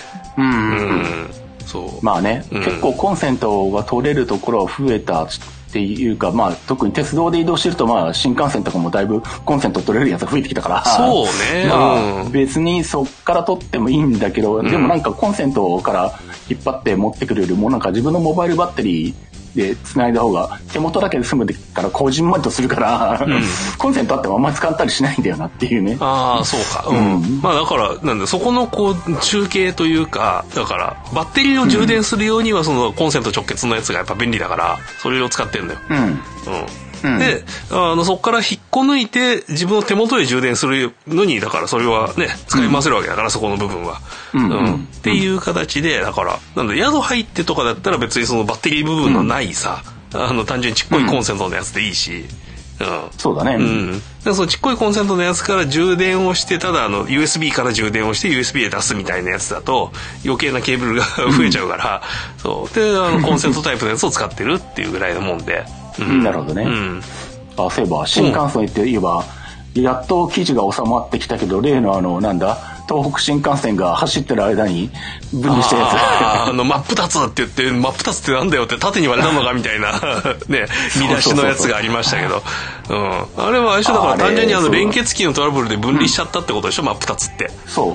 そう。まあね、結構コンセントが取れるところは増えたっていうか、まあ特に鉄道で移動してると、まあ新幹線とかもだいぶコンセント取れるやつが増えてきたから。 そうね。 まあ別にそっから取ってもいいんだけど、でもなんかコンセントから引っ張って持ってくるよりも、なんか自分のモバイルバッテリーで繋いだ方が手元だけで済むからこじんまりとするから、コンセントあってもあんまり使ったりしないんだよなっていうね。 ああ、そうか。まあだからなんだ、そこのこう中継というか、だからバッテリーを充電するようにはそのコンセント直結のやつがやっぱ便利だから、それを使ってるんだよ。で、そこから引っこ抜いて自分の手元で充電するのに、だからそれはね、使い回せるわけだから、そこの部分は。っていう形で、だから、なんだ、宿入ってとかだったら別にそのバッテリー部分のないさ、単純にちっこいコンセントのやつでいいし、 そうだね。 でそのちっこいコンセントのやつから充電をして、ただUSB から充電をして USB で出すみたいなやつだと余計なケーブルが増えちゃうから、そうでコンセントタイプのやつを使ってるっていうぐらいのもんで。 なるほどね。あ、そういえば新幹線って言えば、やっと記事が収まってきたけど、例のなんだ、東北新幹線が走ってる間に分離したやつ。 真っ二つって言って、真っ二つってなんだよって縦に割れたのかみたいなね、見出しのやつがありましたけど、あれはだから単純に連結器のトラブルで分離しちゃったってことでしょ、真っ二つって。 そう。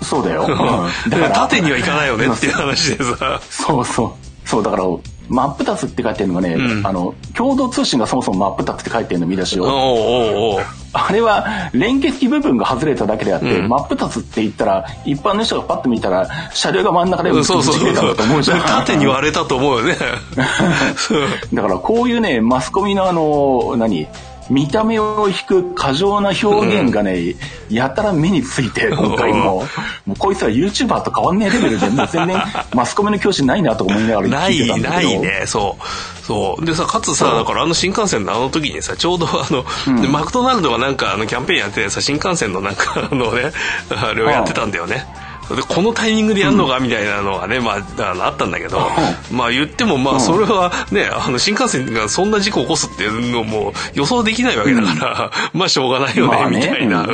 そうだよ。 だから縦にはいかないよねっていう話でさ。 そうだから真っ二つって書いてるのがね、共同通信がそもそも真っ二つって書いてるの見出しを。あれは連結器部分が外れただけであって、真っ二つって言ったら一般の人がパッと見たら車両が真ん中でぶち切れたんだと思うじゃん。 縦に割れたと思うよね。 だからこういうね、マスコミの見た目を引く過剰な表現がね、やたら目について、今回もうこいつは YouTuber と変わんねえレベルで、もう全然マスコミの教師ないなと思いながら聞いてたんだけど。ないね、そうでさ、かつさ、だから新幹線の時にさ、ちょうどマクドナルドがなんかキャンペーンやっててさ、新幹線のなんかね、あれをやってたんだよね。でこのタイミングでやるのかみたいなのがね、まああったんだけど、まあ言ってもまあそれはね、新幹線がそんな事故を起こすっていうのも予想できないわけだから、まあしょうがないよねみたいな。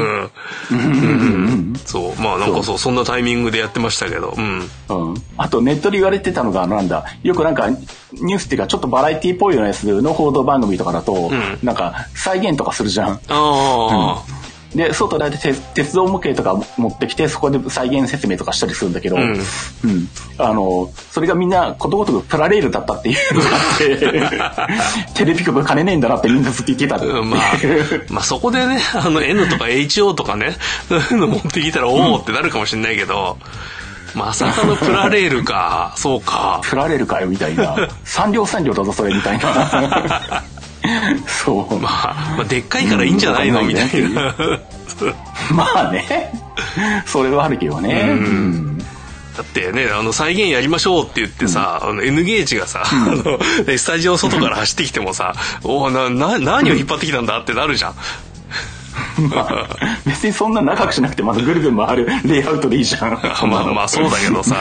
そう、まあなんかそんなタイミングでやってましたけど。 あとネットで言われてたのがなんだ、よくなんかニュースっていうかちょっとバラエティっぽいようなやつの報道番組とかだと、なんか再現とかするじゃん。で、外で鉄道模型とか持ってきて、そこで再現説明とかしたりするんだけど、それがみんなことごとくプラレールだったっていうのがあって、テレビ局金ねえんだなってみんなずっと言ってた。 まあそこでね、N とか HO とかね、そういうの持ってきたらおおってなるかもしれないけど、まさかのプラレールか、そうか。 プラレールかよみたいな。3両だぞそれみたいな。そう。 まあでっかいからいいんじゃないのみたいな。 まあね。それはあるけどね。 だってね、再現やりましょうって言ってさ、N ゲージがさ、スタジオ外から走ってきてもさ、何を引っ張ってきたんだってなるじゃん。 まあ、別にそんな長くしなくてまずぐるぐる回るレイアウトでいいじゃん。 まあそうだけどさ。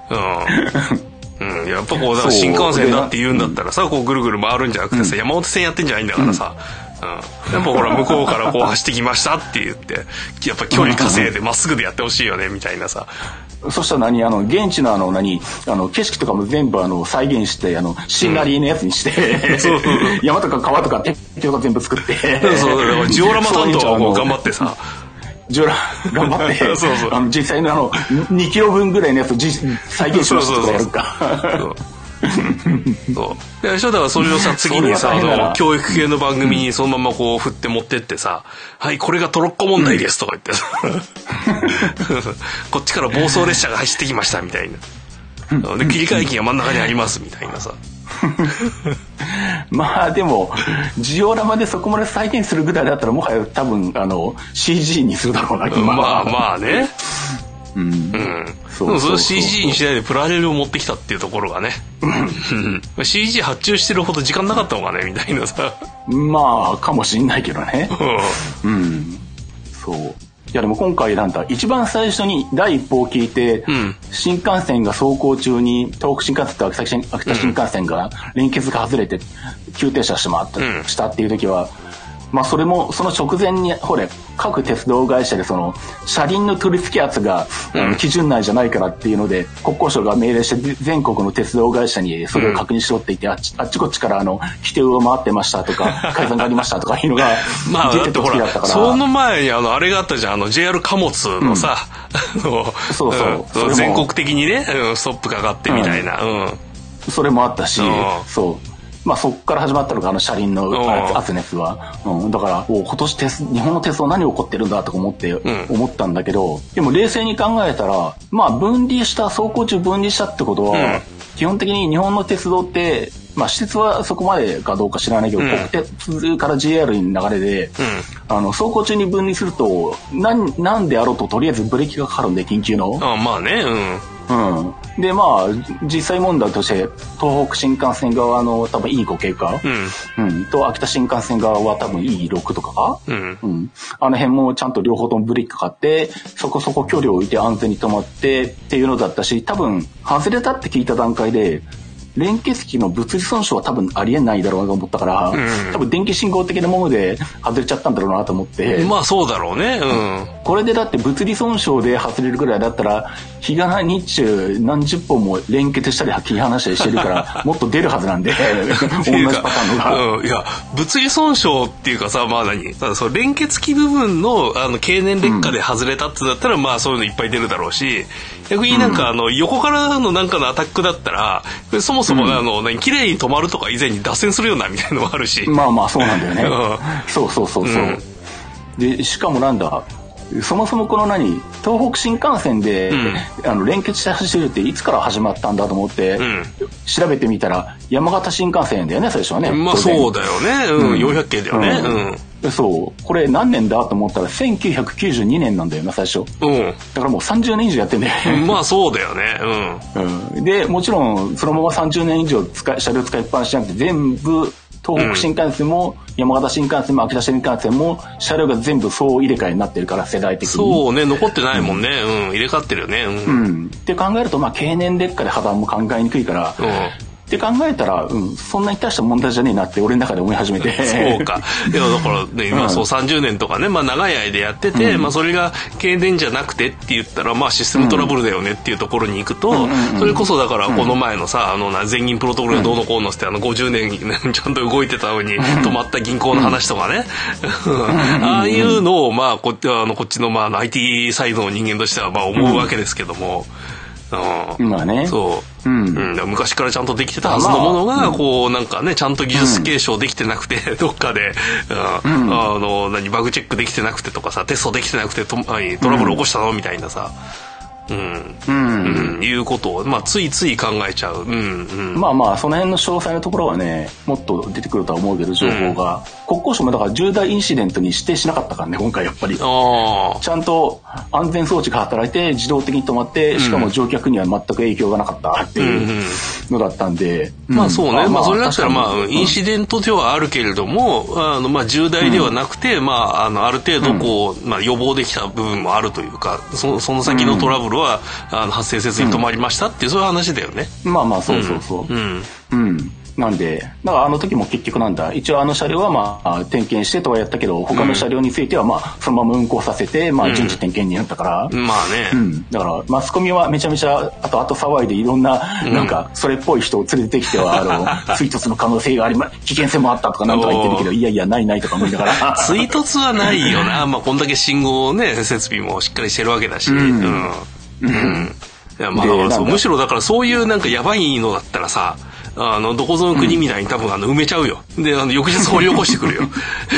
やっぱこう新幹線だって言うんだったらさ、こうぐるぐる回るんじゃなくてさ、山手線やってんじゃないんだからさ、やっぱほら向こうからこう走ってきましたって言ってやっぱ距離稼いでまっすぐでやってほしいよねみたいなさ。 そしたら現地の景色とかも全部再現してシナリーのやつにして、山とか川とか鉄橋とか全部作って、 そうだからジオラマ担当はこう頑張ってさ。 頑張って実際の2キロ分ぐらいのやつ再現しましたとかやるか。 そうで、だからそれをさ、次にさ、教育系の番組にそのままこう振って持ってってさ、はい、これがトロッコ問題ですとか言ってさ、こっちから暴走列車が走ってきましたみたいな。で、切り替え機が真ん中にありますみたいなさ。 まあでもジオラマでそこまで再現するぐらいだったらもはや多分CG にするだろうな。 まあね。 それ CG にしないでプラレールを持ってきたっていうところがね。CG 発注してるほど時間なかったのかねみたいなさ。 まあかもしんないけどね。そう。いやでも今回なんだ一番最初に第一報を聞いて、新幹線が走行中に東北新幹線と秋田新幹線が連結が外れて急停車したっていう時は、まあそれもその直前にほれ各鉄道会社でその車輪の取り付け圧が基準内じゃないからっていうので国交省が命令して全国の鉄道会社にそれを確認しろって言って、あっちこっちから規定を回ってましたとか改ざんがありましたとかいうのが出てた時だったから、 その前にあれがあったじゃん、JR 貨物のさ、そう全国的にねストップかかってみたいな、 それもあったし、そうまあそっから始まったのが車輪の圧熱は、だから今年日本の鉄道何起こってるんだとか思ったんだけど、でも冷静に考えたらまあ走行中分離したってことは、基本的に日本の鉄道ってまあ施設はそこまでかどうか知らないけど、国鉄から JR に流れで、走行中に分離するとなんであろうととりあえずブレーキがかかるんで緊急の。 まあね。 でまあ実際問題として東北新幹線側の多分 E5 系か、と秋田新幹線側は多分 E6 とかか、あの辺もちゃんと両方ともブレーキかかってそこそこ距離を置いて安全に止まってっていうのだったし、多分外れたって聞いた段階で連結機の物理損傷は多分ありえないだろうなと思ったから、多分電気信号的なもので外れちゃったんだろうなと思って。 まあそうだろうね。 これでだって物理損傷で外れるぐらいだったら日が日中何十本も連結したり切り離したりしてるからもっと出るはずなんで同じパターンのが。 いや物理損傷っていうかさ、まあただその連結機部分の経年劣化で外れたってだったら、まあそういうのいっぱい出るだろうし、逆になんか横からのなんかのアタックだったらそもそも綺麗に止まるとか以前に脱線するようなみたいなのもあるし。 まあまあそうなんだよね。そう。でしかもなんだそもそもこの東北新幹線で、連結して走るっていつから始まったんだと思って、調べてみたら山形新幹線だよね最初はね。 まあそうだよね。400系だよね。 そうこれ何年だと思ったら1992年なんだよな最初。だからもう30年以上やってんだよね。 まあそうだよね。 でもちろんそのまま30年以上車両使いっぱなしじゃなくて全部東北新幹線も山形新幹線も秋田新幹線も車両が全部総入れ替えになってるから世代的に。 そうね、残ってないもんね。入れ替わってるよね。 って考えるとまあ経年劣化で破談も考えにくいから。って考えたら、そんなに大した問題じゃねえなって俺の中で思い始めて。 そうか。いやだからね、今そう30年とかね、まあ長い間やってて、まあそれが経年じゃなくてって言ったら、まあシステムトラブルだよねっていうところに行くと、それこそだからこの前のさ、全銀プロトコルがどうのこうのって50年ちゃんと動いてたのに止まった銀行の話とかね。ああいうのをまあこっちのまあIT サイドの人間としてはまあ思うわけですけども。 まあね。 そう。昔からちゃんとできてたはずのものが、こうなんかね、ちゃんと技術継承できてなくて、どっかで、バグチェックできてなくてとかさ、テストできてなくてトラブル起こしたのみたいなさ。いうことを、まあ、ついつい考えちゃう。 まあまあその辺の詳細のところはねもっと出てくるとは思うけど情報が、国交省もだから重大インシデントに指定しなかったからね今回やっぱりちゃんと安全装置が働いて自動的に止まってしかも乗客には全く影響がなかったっていうのだったんで、 まあそうね、まあそれだったらまあインシデントではあるけれどもまあ重大ではなくて、まあある程度こう、まあ、予防できた部分もあるというかその先のトラブルは発生せずに止まりましたっていうそういう話だよね。 まあまあそう。なんでだからあの時も結局なんだ一応車両はまあ点検してとはやったけど他の車両についてはまあそのまま運行させてまあ順次点検になったから、 まあね、 だからマスコミはめちゃめちゃあと騒いでいろんななんかそれっぽい人を連れてきては追突の可能性があり危険性もあったとかなんとか言ってるけどいやないとか思いながら追突はないよな。まあこんだけ信号ね設備もしっかりしてるわけだし。いやまあむしろだからそういうなんかやばいのだったらさどこぞの国みたいに多分埋めちゃうよ。で、翌日掘り起こしてくるよ。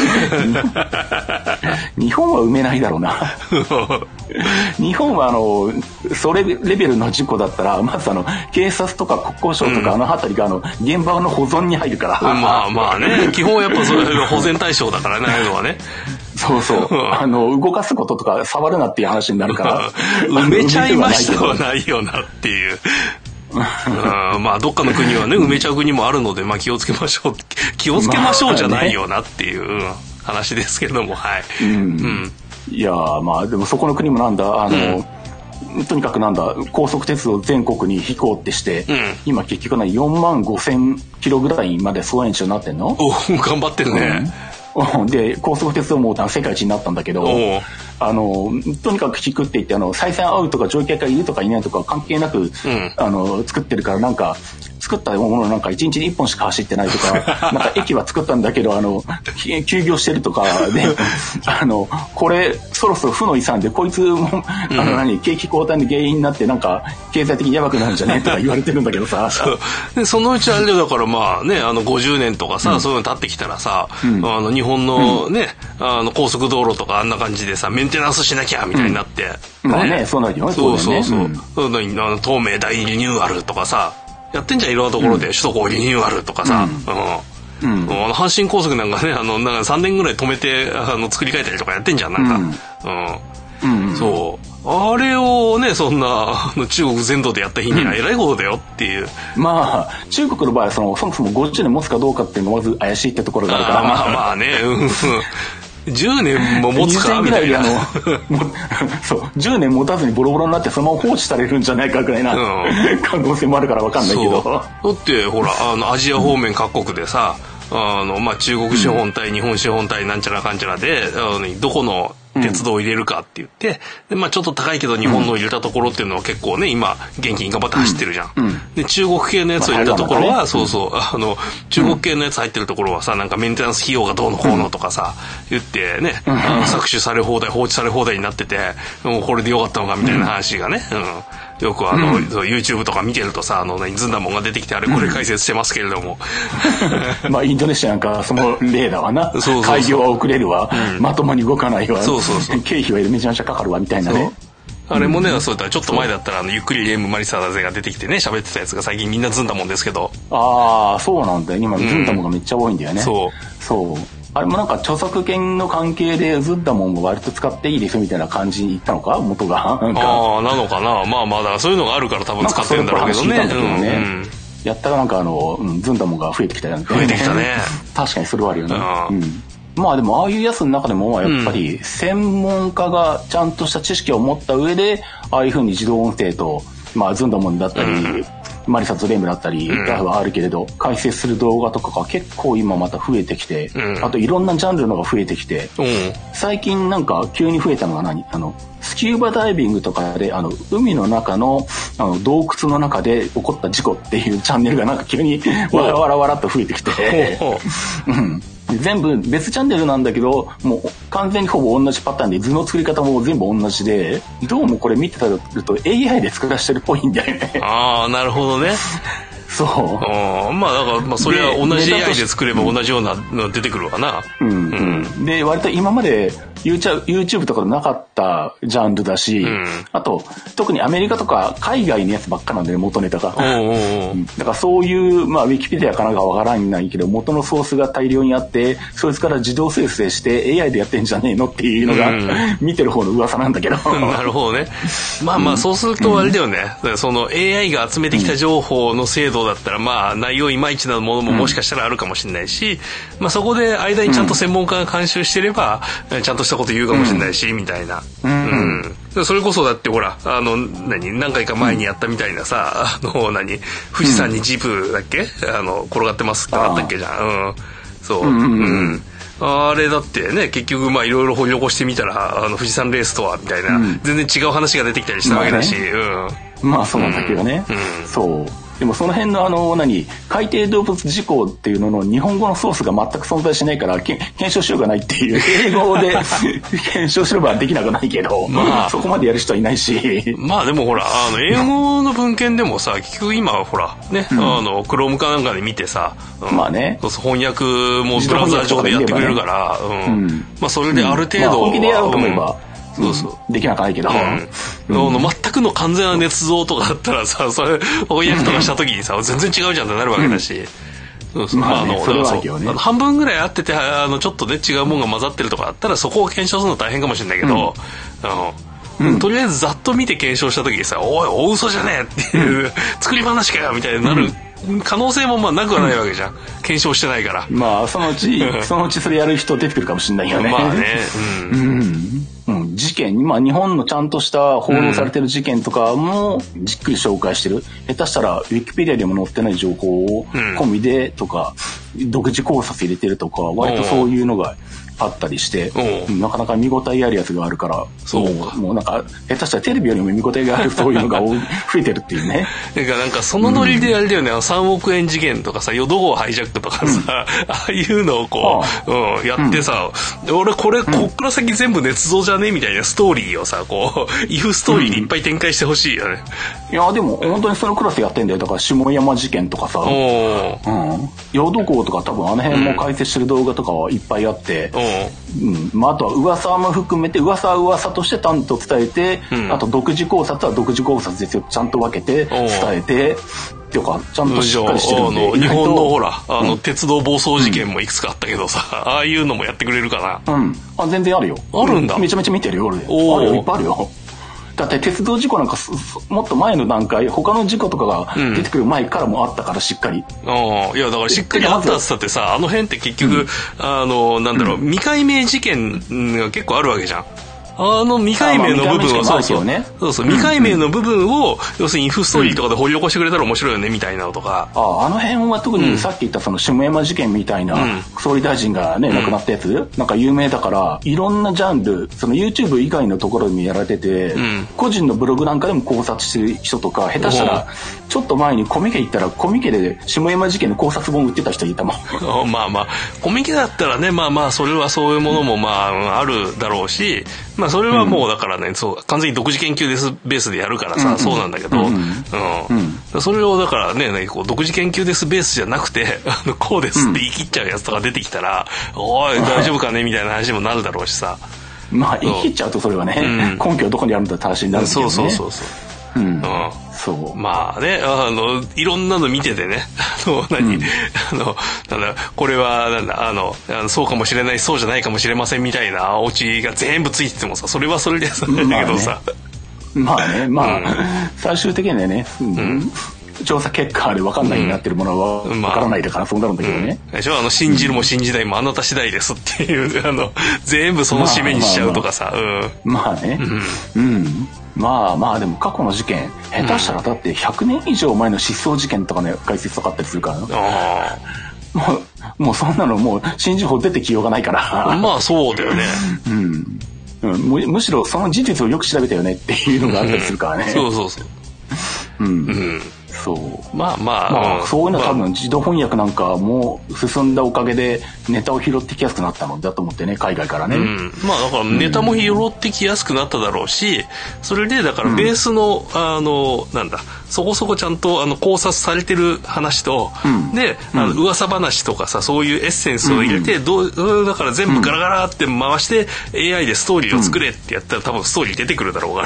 日本は埋めないだろうな。日本はそれレベルの事故だったら、まず警察とか国交省とか辺りが現場の保存に入るから。 まあまあね、基本はやっぱそれ保全対象だからね、ああいうのはね。 そうそう。動かすこととか触るなっていう話になるから。 埋めちゃいましたはないよなっていう。まあどっかの国はね埋めちゃう国もあるので、まあ気をつけましょうじゃないよなっていう、話ですけども、はい。 いやまあでもそこの国もなんだとにかくなんだ高速鉄道全国に飛行ってして、今結局45,000キロぐらいまで総延長になってんの？ 頑張ってるね。 で高速鉄道も世界一になったんだけど、とにかく聞くって言って採算合うとか乗客がいるとかいないとか関係なく、作ってるから、なんか作ったものなんか1日に1本しか走ってないとか、なんか駅は作ったんだけど休業してるとかで、これそろそろ負の遺産でこいつも景気後退の原因になってなんか経済的にやばくなるんじゃねえとか言われてるんだけどさ。 でそのうちあれだからまあね50年とかさ、そういうの経ってきたらさ、日本のね高速道路とかあんな感じでさメンテナンスしなきゃみたいになって、 まあねそうなるよね。 そう東名大リニューアルとかさやってんじゃん、いろんなところで、首都高リニューアルとかさ、阪神高速なんかねなんか3年ぐらい止めて作り変えたりとかやってんじゃん、なんか、そうあれをねそんな中国全土でやった日にはえらいことだよっていう、 まあ中国の場合はそもそも50年持つかどうかっていうのがまず怪しいってところがあるから、 まあね10年も持つかみたいな。 そう、10年持たずにボロボロになってそのまま放置されるんじゃないかぐらいな、可能性もあるから分かんないけど。 だってほらアジア方面各国でさ、まあ、中国資本対日本資本対なんちゃらかんちゃらで、どこの鉄道を入れるかって言って、でまあ、ちょっと高いけど日本の入れたところっていうのは結構ね今元気に頑張って走ってるじゃん。で中国系のやつを入れたところは、そうそう中国系のやつ入ってるところはさなんかメンテナンス費用がどうのこうのとかさ、言ってね搾取され放題放置され放題になっててもうこれでよかったのかみたいな話がね、よくYouTube とか見てるとさずんだもんが出てきてあれこれ解説してますけれどもまあインドネシアなんかその例だわな。開業は遅れるわ、まともに動かないわ、経費はめちゃめちゃかかるわみたいなね。 あれもね、そういったらちょっと前だったらゆっくりゲームマリサダゼが出てきてね喋ってたやつが最近みんなずんだもんですけど。 ああそうなんだよ、今ずんだもんがめっちゃ多いんだよね。そうあれもなんか著作権の関係でずんだもんも割と使っていいですみたいな感じに言ったのか元が。なのかな。まあまあだからそういうのがあるから多分使ってるんだろうけどね。 やったらなんかずんだもんが増えてきたよね。 増えてきたね。 確かにそれはあるよね。まあでもああいうやつの中でもやっぱり専門家がちゃんとした知識を持った上でああいうふうに自動音声とまあずんだもんだったり、マリサとレムだったりがあるけれど、解説する動画とかが結構今また増えてきて、あといろんなジャンルのが増えてきて、最近なんか急に増えたのがスキューバダイビングとかで海の中の洞窟の中で起こった事故っていうチャンネルがなんか急にわらわらっと増えてきて全部別チャンネルなんだけどもう完全にほぼ同じパターンで図の作り方も全部同じで、どうもこれ見てたると AI で作らせてるっぽいんだよね。 なるほどね。そうまあだからまあそれは同じ AI で作れば同じようなの出てくるわな。で割と今まで YouTube とかでなかったジャンルだし、あと特にアメリカとか海外のやつばっかなんで、ね、元ネタが。だからそういうまあウィキペディアかなんかわからないけど元のソースが大量にあってそいつから自動生成して AI でやってんじゃねえのっていうのが、見てる方の噂なんだけど。 なるほどね。まあまあそうするとあれだよね、その AI が集めてきた情報の精度だったらまあ内容いまいちなものももしかしたらあるかもしれないし、まあそこで間にちゃんと専門家が監修してればちゃんとしたこと言うかもしれないし、みたいな。それこそだってほら何回か前にやったみたいなさ富士山にジープだっけ転がってますってあったっけじゃん。あれだってね結局まあいろいろ掘り起こしてみたら富士山レースとはみたいな、全然違う話が出てきたりしたわけだし。 まあそうなんだけどね。そうでもその辺の海底動物事故っていうのの日本語のソースが全く存在しないから検証しようがないっていう、英語で検証すればできなくないけど、まあ、そこまでやる人はいないし。 まあでもほら、英語の文献でもさ、結局今ほら、ね、クロームかなんかで見てさ、 まあね。 翻訳もブラウザー上でやってくれるから、まあそれである程度、 本気でやろうと思えば、できなくないけど、 全くの完全な捏造とかだったらさ、それ翻訳とかした時にさ、全然違うじゃんってなるわけだし、半分ぐらい合ってて、ちょっとね違うもんが混ざってるとかだったら、そこを検証するの大変かもしれないけど、とりあえずざっと見て検証した時にさ、おい大嘘じゃねえっていう、作り話かよみたいになる可能性もまあなくはないわけじゃん、検証してないから。 まあそのうちそれやる人出てくるかもしれないよね。 まあね、 事件、今日本のちゃんとした報道されてる事件とかもじっくり紹介してる。下手したらウィキペディアでも載ってない情報を込みでとか、独自考察入れてるとか、割とそういうのがあったりして、なかなか見応えあるやつがあるから、もうなんか下手したらテレビよりも見応えがあるそういうのが増えてるっていうね。 なんかそのノリであれだよね、3億円事件とかさ、淀号ハイジャックとかさ、ああいうのをこう、やってさ、俺こっから先全部捏造じゃねみたいなストーリーをさ、こうイフストーリーにいっぱい展開してほしいよね。 いやでも本当にそのクラスやってんだよ。だから下山事件とかさ、淀号とか多分あの辺も解説してる動画とかはいっぱいあって、まあ、あとは噂も含めて噂は噂としてちゃんと伝えて、あと独自考察は独自考察ですよ、ちゃんと分けて伝えてっていうかちゃんとしっかりしてるんで。 日本のほら鉄道暴走事件もいくつかあったけどさ、ああいうのもやってくれるかな。全然あるよ。 あるんだ。 めちゃめちゃ見てるよ俺。あるよ、いっぱいあるよ。だって鉄道事故なんかもっと前の段階、他の事故とかが出てくる前からもあったから、しっかり。 いやだからしっかりあったっつったってさ、あの辺って結局、なんだろう、未解明事件が結構あるわけじゃん。未解明の部分はそう未解明の部分を要するにインフストーリーとかで掘り起こしてくれたら面白いよねみたいなのとか。 あの辺は特にさっき言ったその下山事件みたいな総理大臣がね亡くなったやつなんか有名だから、いろんなジャンル、その YouTube 以外のところでもやられてて、個人のブログなんかでも考察してる人とか、下手したらちょっと前にコミケ行ったらコミケで下山事件の考察本売ってた人いたもん。 まあまあコミケだったらね、まあまあそれはそういうものもまああるだろうし、まあそれはもうだからね、完全に独自研究ベースでやるからさ、そうなんだけど、それをだからね、こう独自研究ですベースじゃなくてこうですって言い切っちゃうやつとか出てきたら、おい大丈夫かねみたいな話にもなるだろうしさ。 まあ言い切っちゃうとそれはね、根拠どこにあるんだって話になるんだけどね。 そうまあね、いろんなの見ててね、これはそうかもしれない、そうじゃないかもしれませんみたいなオチが全部ついててもさ、それはそれでさ、だけどさ、 最終的にはね、調査結果で分かんないになってるものは分からないだからそうなるんだけどね。 でしょ、信じるも信じないもあなた次第ですっていう全部その締めにしちゃうとかさ。 まあね。まあでも過去の事件下手したらだって100年以上前の失踪事件とかね解説とかあったりするから、もうそんなのもう新情報出てきようがないから。 まあそうだよね。 むしろその事実をよく調べたよねっていうのがあったりするからね。 そうまあそういうのは多分自動翻訳なんかも進んだおかげでネタを拾ってきやすくなったのだと思ってね、海外からね。 まあだからネタも拾ってきやすくなっただろうし、それでだからベースのなんだ、そこそこちゃんと考察されてる話と、で噂話とかさ、そういうエッセンスを入れて、だから全部ガラガラって回して AI でストーリーを作れってやったら多分ストーリー出てくるだろうから。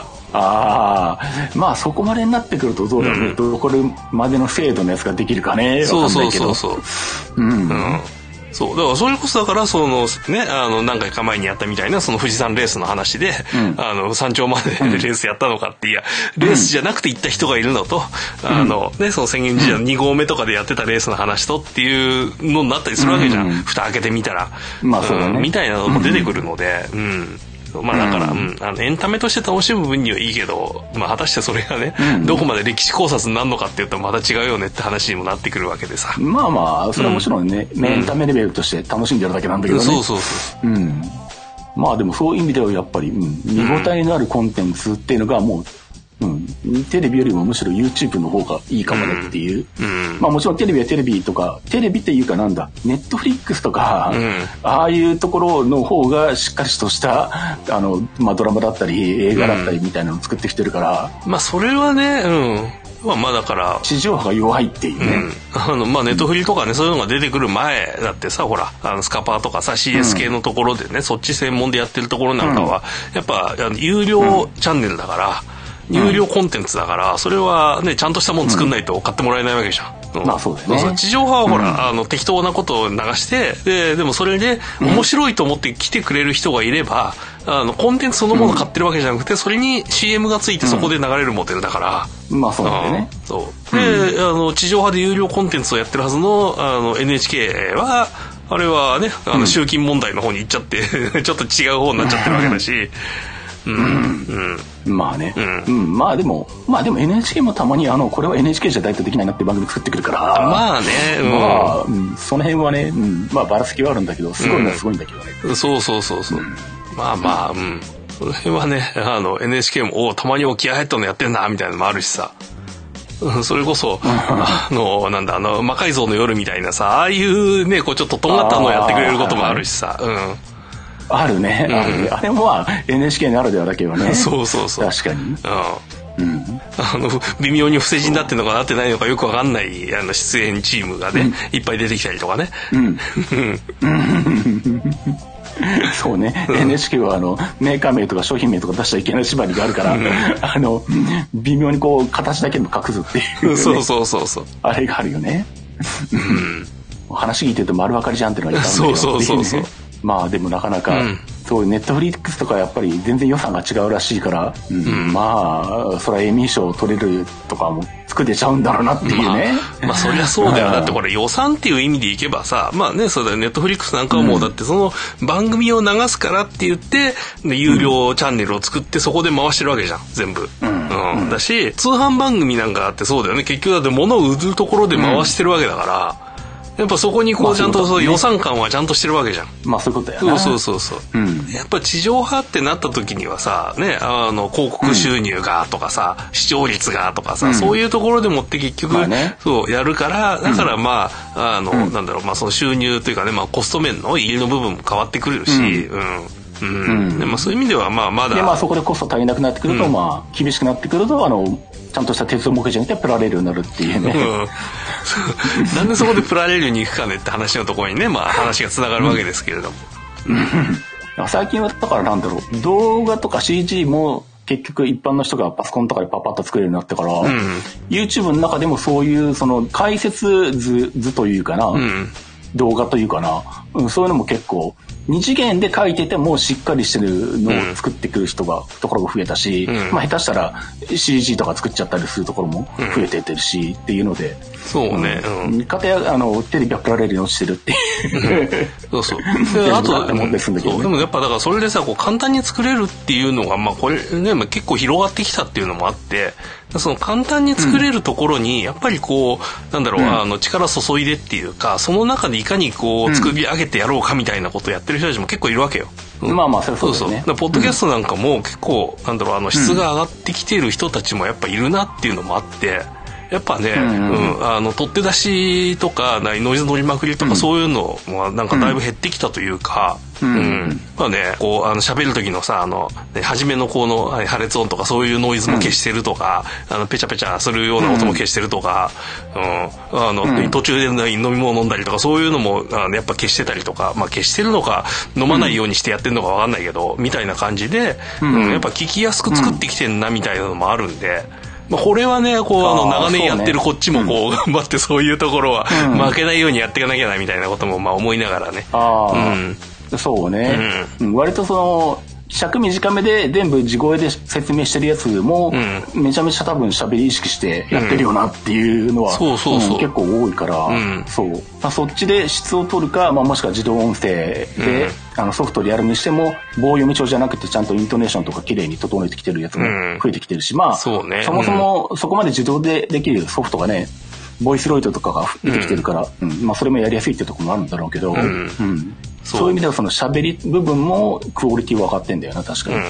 まあそこまでになってくるとどうだろうね、どこまでの精度のやつができるかね、分かんないけど。 そうだからそれこそだから何回か前にやったみたいなその富士山レースの話で、山頂までレースやったのかって、いやレースじゃなくて行った人がいるのと、その宣言時代の2合目とかでやってたレースの話とっていうのになったりするわけじゃん、蓋開けてみたら、みたいなのも出てくるので、まあだから、エンタメとして楽しむ分にはいいけど、まあ果たしてそれがね、どこまで歴史考察になるのかって言ったらまた違うよねって話にもなってくるわけでさ。 まあそれはもちろんね、エンタメレベルとして楽しんでるだけなんだけどね。まあでもそういう意味ではやっぱり、見応えのあるコンテンツっていうのがもう、 テレビよりもむしろ YouTube の方がいいかもねっていう、まあもちろんテレビはテレビとか、テレビっていうかなんだ、Netflix とか、ああいうところの方がしっかりとしたまあドラマだったり映画だったりみたいなのを作ってきてるから、 まあそれはね、まあだから地上波が弱いっていうね、 まあネットフリとかね、そういうのが出てくる前だってさ、ほらスカパーとかさ CS 系のところでね、そっち専門でやってるところなんかは、やっぱ有料チャンネルだから、有料コンテンツだから、それはねちゃんとしたもの作んないと買ってもらえないわけじゃん。 まあそうだね。 地上波はほら、適当なことを流して、でもそれで面白いと思って来てくれる人がいれば、コンテンツそのもの買ってるわけじゃなくて、それに CM がついてそこで流れるモデルだから。 まあそうだよね。 そうで、地上波で有料コンテンツをやってるはずのNHK はあれはね、集金問題の方に行っちゃってちょっと違う方になっちゃってるわけだし。 まあね、まあでも NHK もたまにこれは NHK じゃ大体できないなって番組作ってくるから、 まあね、 まあ、その辺はね、まあばらつきはあるんだけど、すごいのはすごいんだけどね。 そう、まあその辺はね、NHK もたまに沖合ヘッドのやってんなみたいなのもあるしさ。それこそなんだ魔改造の夜みたいなさ、ああいうねこうちょっととんがったのをやってくれることもあるしさ。 あるね、あれもまあ NHK ならではだけどね。 そう確かに。 微妙に不正になってるのかなってないのかよくわかんない出演チームがね、いっぱい出てきたりとかね。 そうね、NHK はメーカー名とか商品名とか出しちゃいけない縛りがあるから、微妙にこう形だけでも隠すっていう、ね、 そうあれがあるよね。話聞いてると丸分かりじゃんっていうのがいたんだけど、そうまあでもなかなか、そうネットフリックスとかやっぱり全然予算が違うらしいから、まあそれはエミー賞取れるとかも作れちゃうんだろうなっていうね。 まあそりゃそうだよ。だってこれ予算っていう意味でいけばさ、まあね、そうだよ、ネットフリックスなんかはもうだってその番組を流すからって言って有料チャンネルを作ってそこで回してるわけじゃん全部。だし通販番組なんかあってそうだよね、結局だって物を売るところで回してるわけだから。やっぱそこにこうちゃんとそう予算感はちゃんとしてるわけじゃん。 まあそういうことやな。 そう。やっぱ地上波ってなった時にはさ、ね、広告収入がとかさ、視聴率がとかさ、そういうところでもって結局、そうやるから、だからまあなんだろう、まあその収入というかね、まあコスト面の入りの部分も変わってくるし、でもそういう意味ではまあまだ。 でまあそこでコスト足りなくなってくると、まあ厳しくなってくるとちゃんとした鉄道模型じゃなくてプラレールになるっていうね。 なんでそこでプラレールに行くかねって話のところにね、まあ話がつながるわけですけれども。 最近はだからなんだろう、動画とか CG も結局一般の人がパソコンとかでパパッと作れるようになってから、YouTube の中でもそういうその解説図というかな、動画というかな、そういうのも結構2次元で書いててもしっかりしてるのを作ってくるところが増えたし、まあ下手したら CG とか作っちゃったりするところも増えてってるし、っていうので、 そうね、 かたやテレビはプラレールに落ちてるっていうそうあとでもやっぱだからそれでさこう簡単に作れるっていうのがまあこれね、まあ、結構広がってきたっていうのもあって、その簡単に作れるところにやっぱりこうなんだろう、力注いでっていうか、その中でいかにこう作り上げてやろうかみたいなことをやってる人たちも結構いるわけよ。 まあまあそうですね。 ポッドキャストなんかも結構なんだろう質が上がってきている人たちもやっぱいるなっていうのもあって。やっぱね、取って出しとかノイズ乗りまくりとかそういうのはなんかだいぶ減ってきたというか、まあね、こう喋る時のさ初めのこの破裂音とかそういうノイズも消してるとか、ペチャペチャするような音も消してるとか、途中で飲み物飲んだりとかそういうのもやっぱ消してたりとか、まあ消してるのか飲まないようにしてやってるのかわかんないけど、みたいな感じで、やっぱ聞きやすく作ってきてんなみたいなのもあるんで。これはねこう長年やってるこっちもこう頑張ってそういうところは負けないようにやっていかなきゃなみたいなこともまあ思いながらね。 そうね、割とその尺短めで全部地声で説明してるやつも、めちゃめちゃ多分喋り意識してやってるよなっていうのは結構多いから、そっちで質を取るか、もしくは自動音声で、ソフトでやるにしても棒読み帳じゃなくてちゃんとイントネーションとか綺麗に整えてきてるやつも増えてきてるし、そもそもそこまで自動でできるソフトがね、ボイスロイドとかが出てきてるから、それもやりやすいってところもあるんだろうけど、そういう意味ではその喋り部分もクオリティは上がってんだよな、確かに。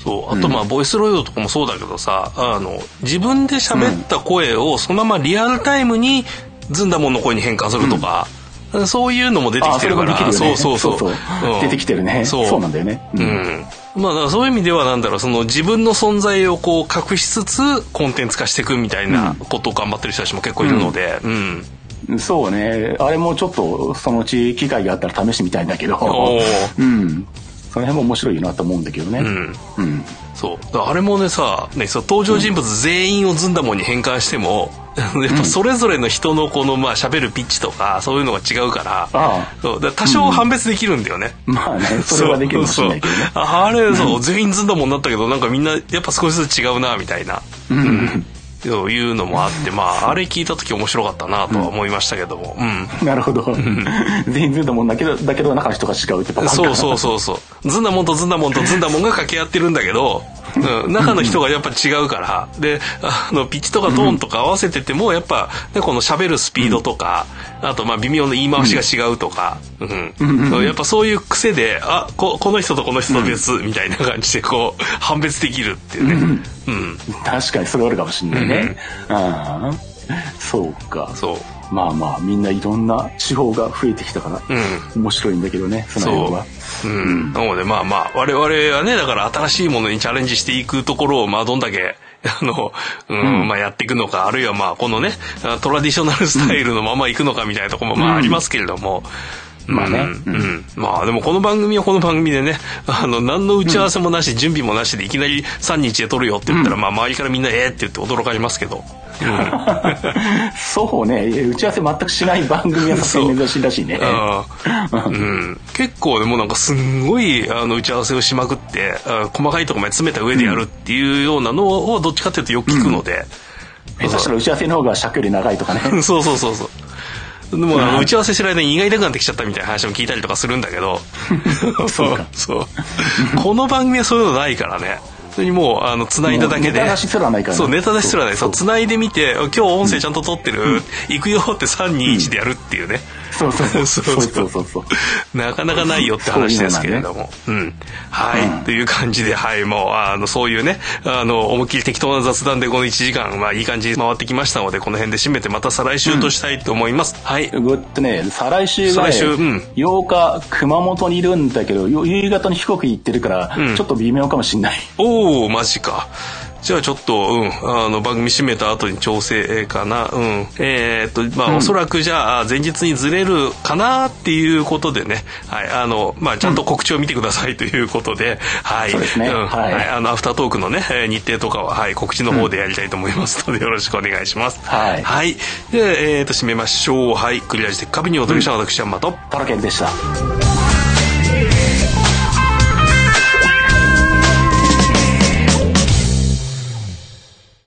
そう。あとボイスロイドとかもそうだけどさ、自分で喋った声をそのままリアルタイムにずんだもんの声に変換するとか、そういうのも出てきてるから、 そう、出てきてるね。そうなんだよね。 まあだからそういう意味ではその自分の存在をこう隠しつつコンテンツ化していくみたいなことを頑張ってる人たちも結構いるので、 そうね。あれもちょっとそのうち機会があったら試してみたいんだけど、その辺も面白いなと思うんだけどね。 そうあれもねさ、登場人物全員をずんだもんに変換しても、やっぱそれぞれの人のこの喋るピッチとかそういうのが違うから、多少判別できるんだよね。 まあね、それはできるかもしれないけどね。 あれ全員ずんだもんになったけどなんかみんなやっぱ少しずつ違うなみたいな。というのもあって、あれ聞いた時面白かったなとは思いましたけども。 なるほど。全員ずんだもんだけど中の人が違うってパターンか。 そうずんだもんとずんだもんとずんだもんが掛け合ってるんだけど、中の人がやっぱ違うから、でピッチとかトーンとか合わせててもやっぱ、ね、この喋るスピードとか、あと微妙な言い回しが違うとか、やっぱそういう癖でこの人とこの人別みたいな感じでこう判別できるっていうね。 確かにそれあるかもしれないね。そうか。みんないろんな手法が増えてきたから、面白いんだけどね、その辺は。 なので我々はね、だから新しいものにチャレンジしていくところをどんだけやっていくのか、あるいはこのねトラディショナルスタイルのままいくのかみたいなところもありますけれども。でもこの番組はこの番組でね、何の打ち合わせもなし、準備もなしでいきなり3日で撮るよって言ったら、周りからみんなって言って驚かれますけど。 そうね、打ち合わせ全くしない番組はさすがに珍しいらしいね。 結構でもなんかすんごい打ち合わせをしまくって細かいところまで詰めた上でやるっていうようなのをどっちかっていうとよく聞くので、 下手したら打ち合わせの方が尺より長いとかね。 そうでも打ち合わせしてる間に胃が痛くなってきちゃったみたいな話も聞いたりとかするんだけどこの番組はそういうのないからね。それにもう繋いだだけで、 ネタ出しすらないからね。 ネタ出しすらない。繋いでみて今日音声ちゃんと撮ってる、行くよって321でやるっていうね。なかなかないよって話ですけれども。という感じで、もうそういうね思いっきり適当な雑談でこの1時間いい感じに回ってきましたので、この辺で締めてまた再来週としたいと思います。再来週が8日熊本にいるんだけど、夕方に飛行機行ってるからちょっと微妙かもしんない。 マジか。じゃあちょっと、番組締めた後に調整かな。おそらくじゃあ前日にずれるかなっていうことでね。ちゃんと告知を見てくださいということで、 そうですね。 アフタートークのね、日程とかは、告知の方でやりたいと思いますので、よろしくお願いします。で、締めましょう。クリアしてカビにお届けした私はまと。 タロケンでした。